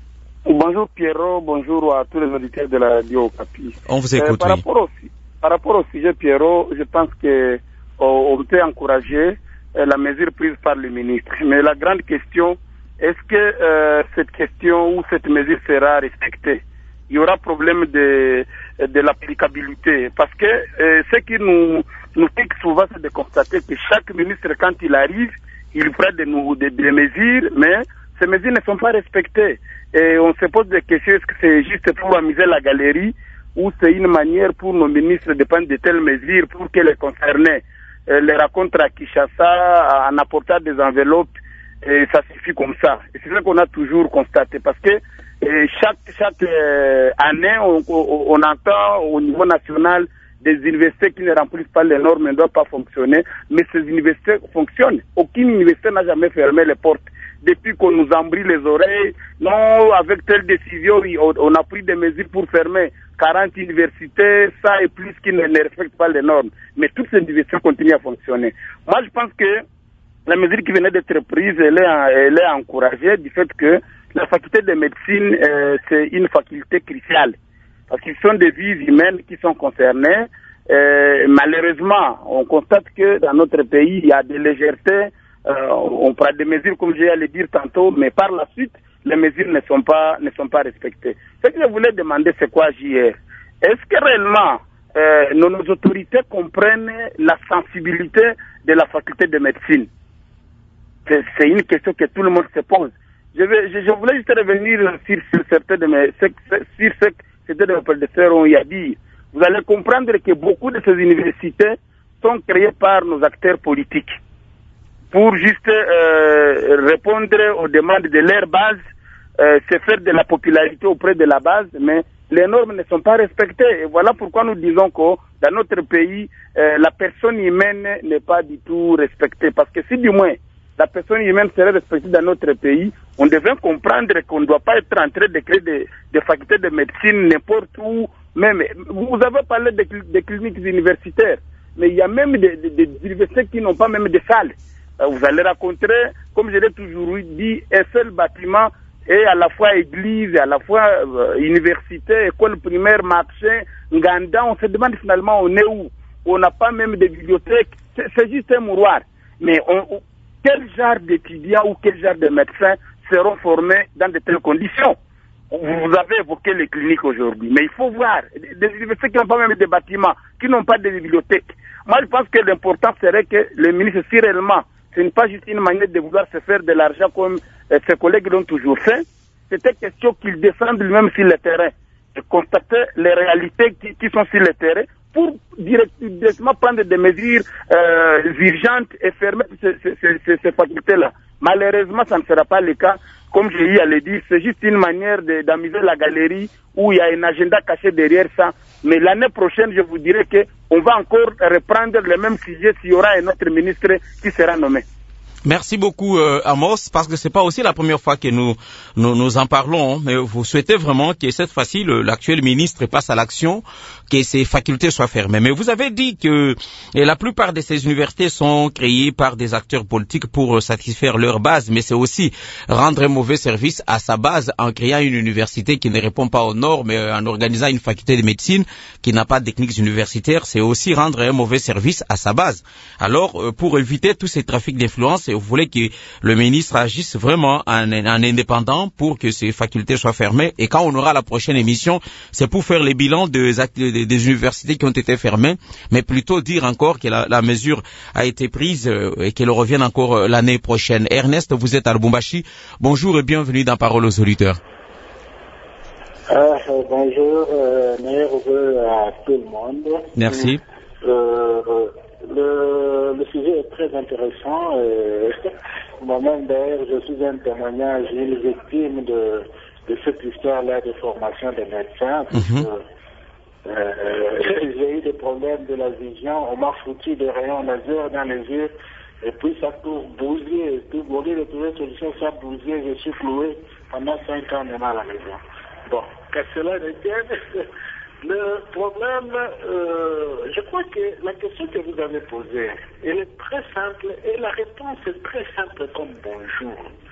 Bonjour Pierrot, bonjour à tous les auditeurs de la radio Okapi. On vous écoute. Euh, par, oui. rapport au, par rapport au sujet Pierrot, je pense que on peut encourager euh, la mesure prise par le ministre. Mais la grande question, est-ce que euh, cette question ou cette mesure sera respectée? Il y aura problème de, de l'applicabilité. Parce que euh, ce qui nous, nous pique souvent, c'est de constater que chaque ministre, quand il arrive, il prend des, des, des mesures, mais ces mesures ne sont pas respectées. Et on se pose des questions, est-ce que c'est juste pour amuser la galerie ou c'est une manière pour nos ministres de prendre de telles mesures pour que les concernés euh, les racontent à Kinshasa en apportant des enveloppes et ça suffit comme ça. Et c'est ça qu'on a toujours constaté parce que euh, chaque chaque euh, année on, on, on entend au niveau national des universités qui ne remplissent pas les normes ne doivent pas fonctionner, mais ces universités fonctionnent. Aucune université n'a jamais fermé les portes. Depuis qu'on nous embrouille les oreilles, non, avec telle décision, on a pris des mesures pour fermer quarante universités, ça et plus qui ne, ne respectent pas les normes. Mais toutes ces universités continuent à fonctionner. Moi, je pense que la mesure qui venait d'être prise, elle est, elle est encouragée du fait que la faculté de médecine, euh, c'est une faculté cruciale. Parce qu'ils sont des vies humaines qui sont concernées. Euh, malheureusement, on constate que dans notre pays, il y a des légèretés. Euh, on prend des mesures, comme j'ai à le dire tantôt, mais par la suite, les mesures ne sont pas ne sont pas respectées. Ce que je voulais demander, c'est quoi, J R? Est-ce que réellement euh, nos, nos autorités comprennent la sensibilité de la faculté de médecine? C'est une question que tout le monde se pose. Je, vais, je, je voulais juste revenir sur, sur certains de mes sur ce que certains de mes prédécesseurs ont eu à dire. Vous allez comprendre que beaucoup de ces universités sont créées par nos acteurs politiques pour juste euh, répondre aux demandes de leur base, euh, se faire de la popularité auprès de la base, mais les normes ne sont pas respectées. Et voilà pourquoi nous disons que dans notre pays, euh, la personne humaine n'est pas du tout respectée. Parce que si du moins la personne humaine serait respectée dans notre pays, on devrait comprendre qu'on ne doit pas être en train de créer des, des facultés de médecine n'importe où. Même, vous avez parlé des, des cliniques universitaires, mais il y a même des, des, des universités qui n'ont pas même de salles. Vous allez rencontrer, comme je l'ai toujours dit, un seul bâtiment et à la fois église, à la fois euh, université, école primaire, marché, Nganda. On se demande finalement on est où? On n'a pas même de bibliothèque. C'est juste un mouroir. Mais on, on, quel genre d'étudiants ou quel genre de médecins seront formés dans de telles conditions? Vous avez évoqué les cliniques aujourd'hui, mais il faut voir des universités qui n'ont pas même de bâtiments, qui n'ont pas de bibliothèque. Moi, je pense que l'important serait que le ministre, si réellement ce n'est pas juste une manière de vouloir se faire de l'argent comme euh, ses collègues l'ont toujours fait. C'était question qu'il descende lui-même sur le terrain et constater les réalités qui, qui sont sur le terrain pour direct, directement prendre des mesures euh, urgentes et fermer ces, ces, ces, ces facultés-là. Malheureusement, ça ne sera pas le cas. Comme j'ai eu à le dire, c'est juste une manière d'amuser la galerie où il y a un agenda caché derrière ça. Mais l'année prochaine, je vous dirai que on va encore reprendre le même sujet s'il y aura un autre ministre qui sera nommé. Merci beaucoup euh, Amos, parce que c'est pas aussi la première fois que nous nous, nous en parlons, hein, mais vous souhaitez vraiment que cette fois-ci l'actuel ministre passe à l'action, que ces facultés soient fermées. Mais vous avez dit que et la plupart de ces universités sont créées par des acteurs politiques pour satisfaire leur base, mais c'est aussi rendre un mauvais service à sa base en créant une université qui ne répond pas aux normes, et en organisant une faculté de médecine qui n'a pas de techniques universitaires, c'est aussi rendre un mauvais service à sa base. Alors, euh, pour éviter tous ces trafics d'influence, vous voulez que le ministre agisse vraiment en, en indépendant pour que ces facultés soient fermées. Et quand on aura la prochaine émission, c'est pour faire les bilans des, des, des universités qui ont été fermées, mais plutôt dire encore que la, la mesure a été prise euh, et qu'elle revienne encore euh, l'année prochaine. Ernest, vous êtes à Lubumbashi. Bonjour et bienvenue dans Parole aux auditeurs. Euh, bonjour, euh, heureux à tout le monde. Merci. Euh, Le, le sujet est très intéressant. Euh, Moi-même, d'ailleurs, je suis un témoignage, une victime de, de cette histoire-là de formation des médecins. Mm-hmm. Parce que, euh, j'ai eu des problèmes de la vision. On m'a foutu des rayons laser dans les yeux. Et puis, ça a tout bousillé. Tout bousillé, de trouver une solution, ça a bousillé. Je suis cloué pendant cinq ans même à la maison. Bon, qu'à cela ne tienne. Le problème, euh, je crois que la question que vous avez posée, elle est très simple et la réponse est très simple comme bonjour.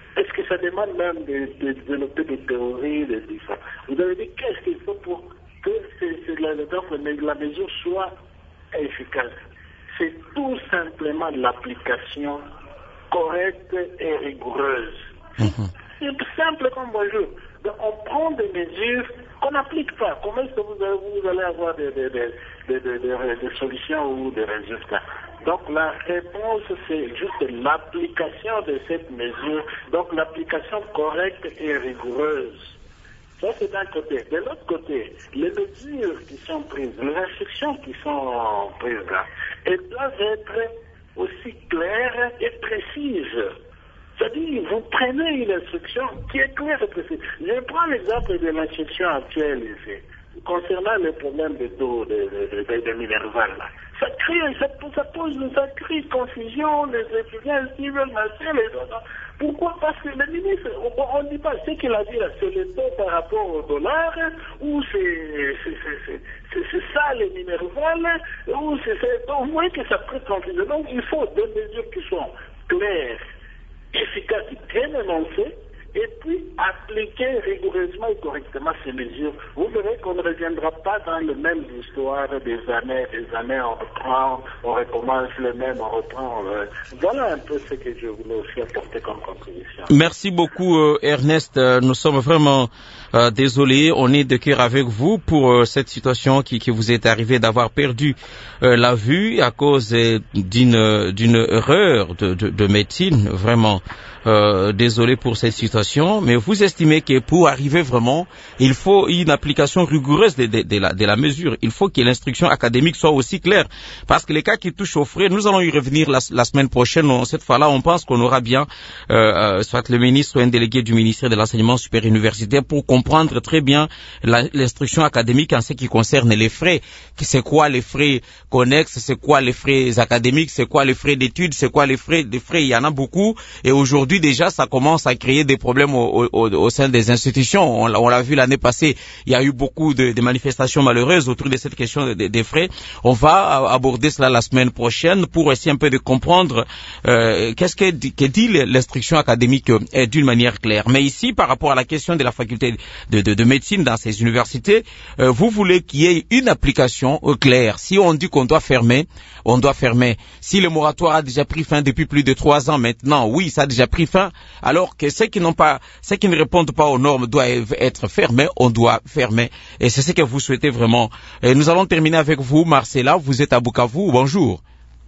Est-ce que ça demande même de, de développer des théories, des différents? Vous avez dit qu'est-ce qu'il faut pour que c'est, c'est la, donc, la mesure soit efficace? C'est tout simplement l'application correcte et rigoureuse. Mmh. C'est simple comme bonjour. Donc, on prend des mesures qu'on n'applique pas. Comment est-ce que vous, vous allez avoir des, des, des, des, des, des, des solutions ou des résultats? Donc la réponse, c'est juste l'application de cette mesure, donc l'application correcte et rigoureuse. Ça, c'est d'un côté. De l'autre côté, les mesures qui sont prises, les restrictions qui sont prises là, elles doivent être aussi claires et précises. C'est-à-dire, vous prenez une instruction qui est claire et précise. Je prends l'exemple de l'instruction actuelle ici, concernant le problème de taux de, de, de, de Minerval. Ça crée, ça, ça pose, ça crée confusion, les étudiants qui veulent masser les autres. Pourquoi? Parce que le ministre, on ne dit pas ce qu'il a dit là, c'est le taux par rapport au dollar, ou c'est, c'est, c'est, c'est, c'est ça les Minerval, ou c'est, c'est, donc vous voyez que ça crée confusion. Donc il faut des mesures qui sont claires, efficaces, bien énoncées, et puis appliquer rigoureusement et correctement ces mesures. Vous verrez qu'on ne reviendra pas dans le même histoire des années, des années, on reprend, on recommence le même, on reprend. Euh, voilà un peu ce que je voulais aussi apporter comme contribution. Merci beaucoup euh, Ernest, euh, nous sommes vraiment euh, désolés, on est de cœur avec vous pour euh, cette situation qui, qui vous est arrivée d'avoir perdu euh, la vue à cause euh, d'une, d'une erreur de, de, de médecine, vraiment. Euh, désolé pour cette situation, mais vous estimez que pour arriver vraiment, il faut une application rigoureuse de, de, de, la, de la mesure. Il faut que l'instruction académique soit aussi claire. Parce que les cas qui touchent aux frais, nous allons y revenir la, la semaine prochaine. On, cette fois-là, on pense qu'on aura bien, euh, euh, soit le ministre ou un délégué du ministère de l'Enseignement supérieur universitaire pour comprendre très bien la, l'instruction académique en ce qui concerne les frais. C'est quoi les frais connexes, c'est quoi les frais académiques, c'est quoi les frais d'études, c'est quoi les frais, les frais, il y en a beaucoup. Et aujourd'hui, déjà, ça commence à créer des problèmes au, au, au sein des institutions. On, on l'a vu l'année passée, il y a eu beaucoup de, de manifestations malheureuses autour de cette question des de, de frais. On va aborder cela la semaine prochaine pour essayer un peu de comprendre euh, qu'est-ce que, que dit l'instruction académique euh, d'une manière claire. Mais ici, par rapport à la question de la faculté de, de, de médecine dans ces universités, euh, vous voulez qu'il y ait une application euh, claire. Si on dit qu'on doit fermer, on doit fermer. Si le moratoire a déjà pris fin depuis plus de trois ans maintenant, oui, ça a déjà pris fin, alors que ceux qui n'ont pas, ceux qui ne répondent pas aux normes doivent être fermés, on doit fermer. Et c'est ce que vous souhaitez vraiment. Et nous allons terminer avec vous, Marcella. Vous êtes à Bukavu. Bonjour.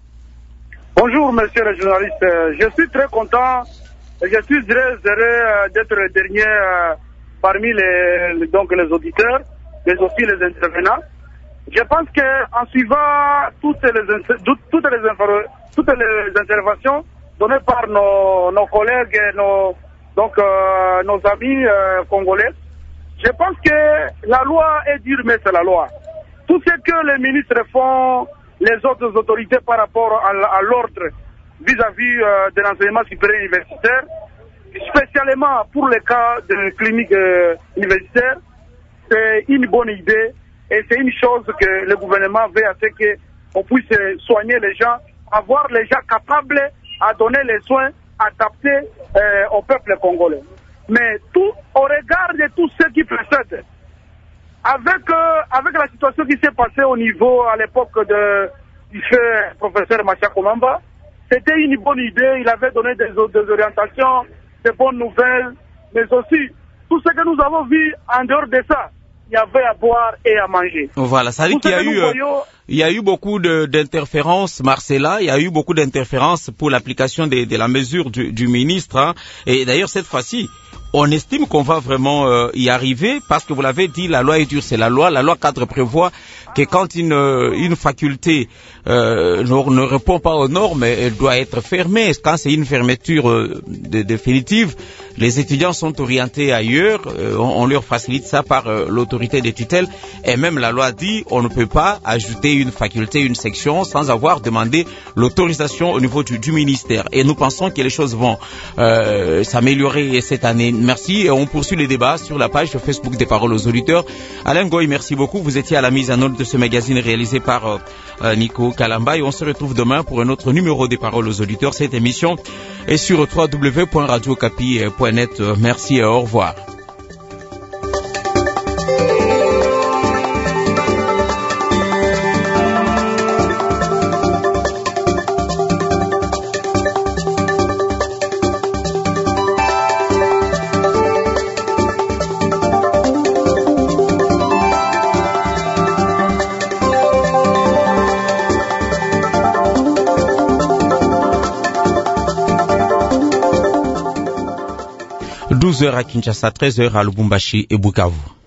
Bonjour, monsieur le journaliste. Je suis très content et je suis très heureux d'être le dernier parmi les, donc les auditeurs, mais aussi les intervenants. Je pense qu'en suivant toutes les, toutes les, toutes les interventions données par nos, nos collègues et nos, donc, euh, nos amis euh, congolais, je pense que la loi est dure, mais c'est la loi. Tout ce que les ministres font, les autres autorités par rapport à, à l'ordre vis-à-vis euh, de l'enseignement supérieur universitaire, spécialement pour les cas de clinique euh, universitaire, c'est une bonne idée et c'est une chose que le gouvernement veut à ce qu'on puisse soigner les gens, avoir les gens capables à donner les soins adaptés euh, au peuple congolais. Mais tout au regard de tout ce qui précède, avec, euh, avec la situation qui s'est passée au niveau, à l'époque de, du fait professeur Machako Mamba, c'était une bonne idée, il avait donné des, des orientations, des bonnes nouvelles, mais aussi tout ce que nous avons vu en dehors de ça, il y avait à boire et à manger. Voilà, ça veut dire qu'il y a eu, voyons... il y a eu beaucoup de, d'interférences, Marcella, il y a eu beaucoup d'interférences pour l'application de, de la mesure du, du ministre, hein. Et d'ailleurs cette fois-ci, on estime qu'on va vraiment euh, y arriver parce que vous l'avez dit, la loi est dure, c'est la loi. La loi cadre prévoit que quand une, une faculté euh, ne, ne répond pas aux normes, elle doit être fermée. Quand c'est une fermeture euh, de, définitive, les étudiants sont orientés ailleurs. Euh, on, on leur facilite ça par euh, l'autorité de tutelle. Et même la loi dit on ne peut pas ajouter une faculté, une section, sans avoir demandé l'autorisation au niveau du, du ministère. Et nous pensons que les choses vont euh, s'améliorer cette année. Merci. Et on poursuit les débats sur la page Facebook des Paroles aux auditeurs. Alain Goy, merci beaucoup. Vous étiez à la mise en œuvre de ce magazine réalisé par euh, euh, Nico Kalamba. Et on se retrouve demain pour un autre numéro des Paroles aux auditeurs. Cette émission est sur w w w point radio okapi point net. Merci et au revoir. douze heures à Kinshasa, treize heures à Lubumbashi et Bukavu.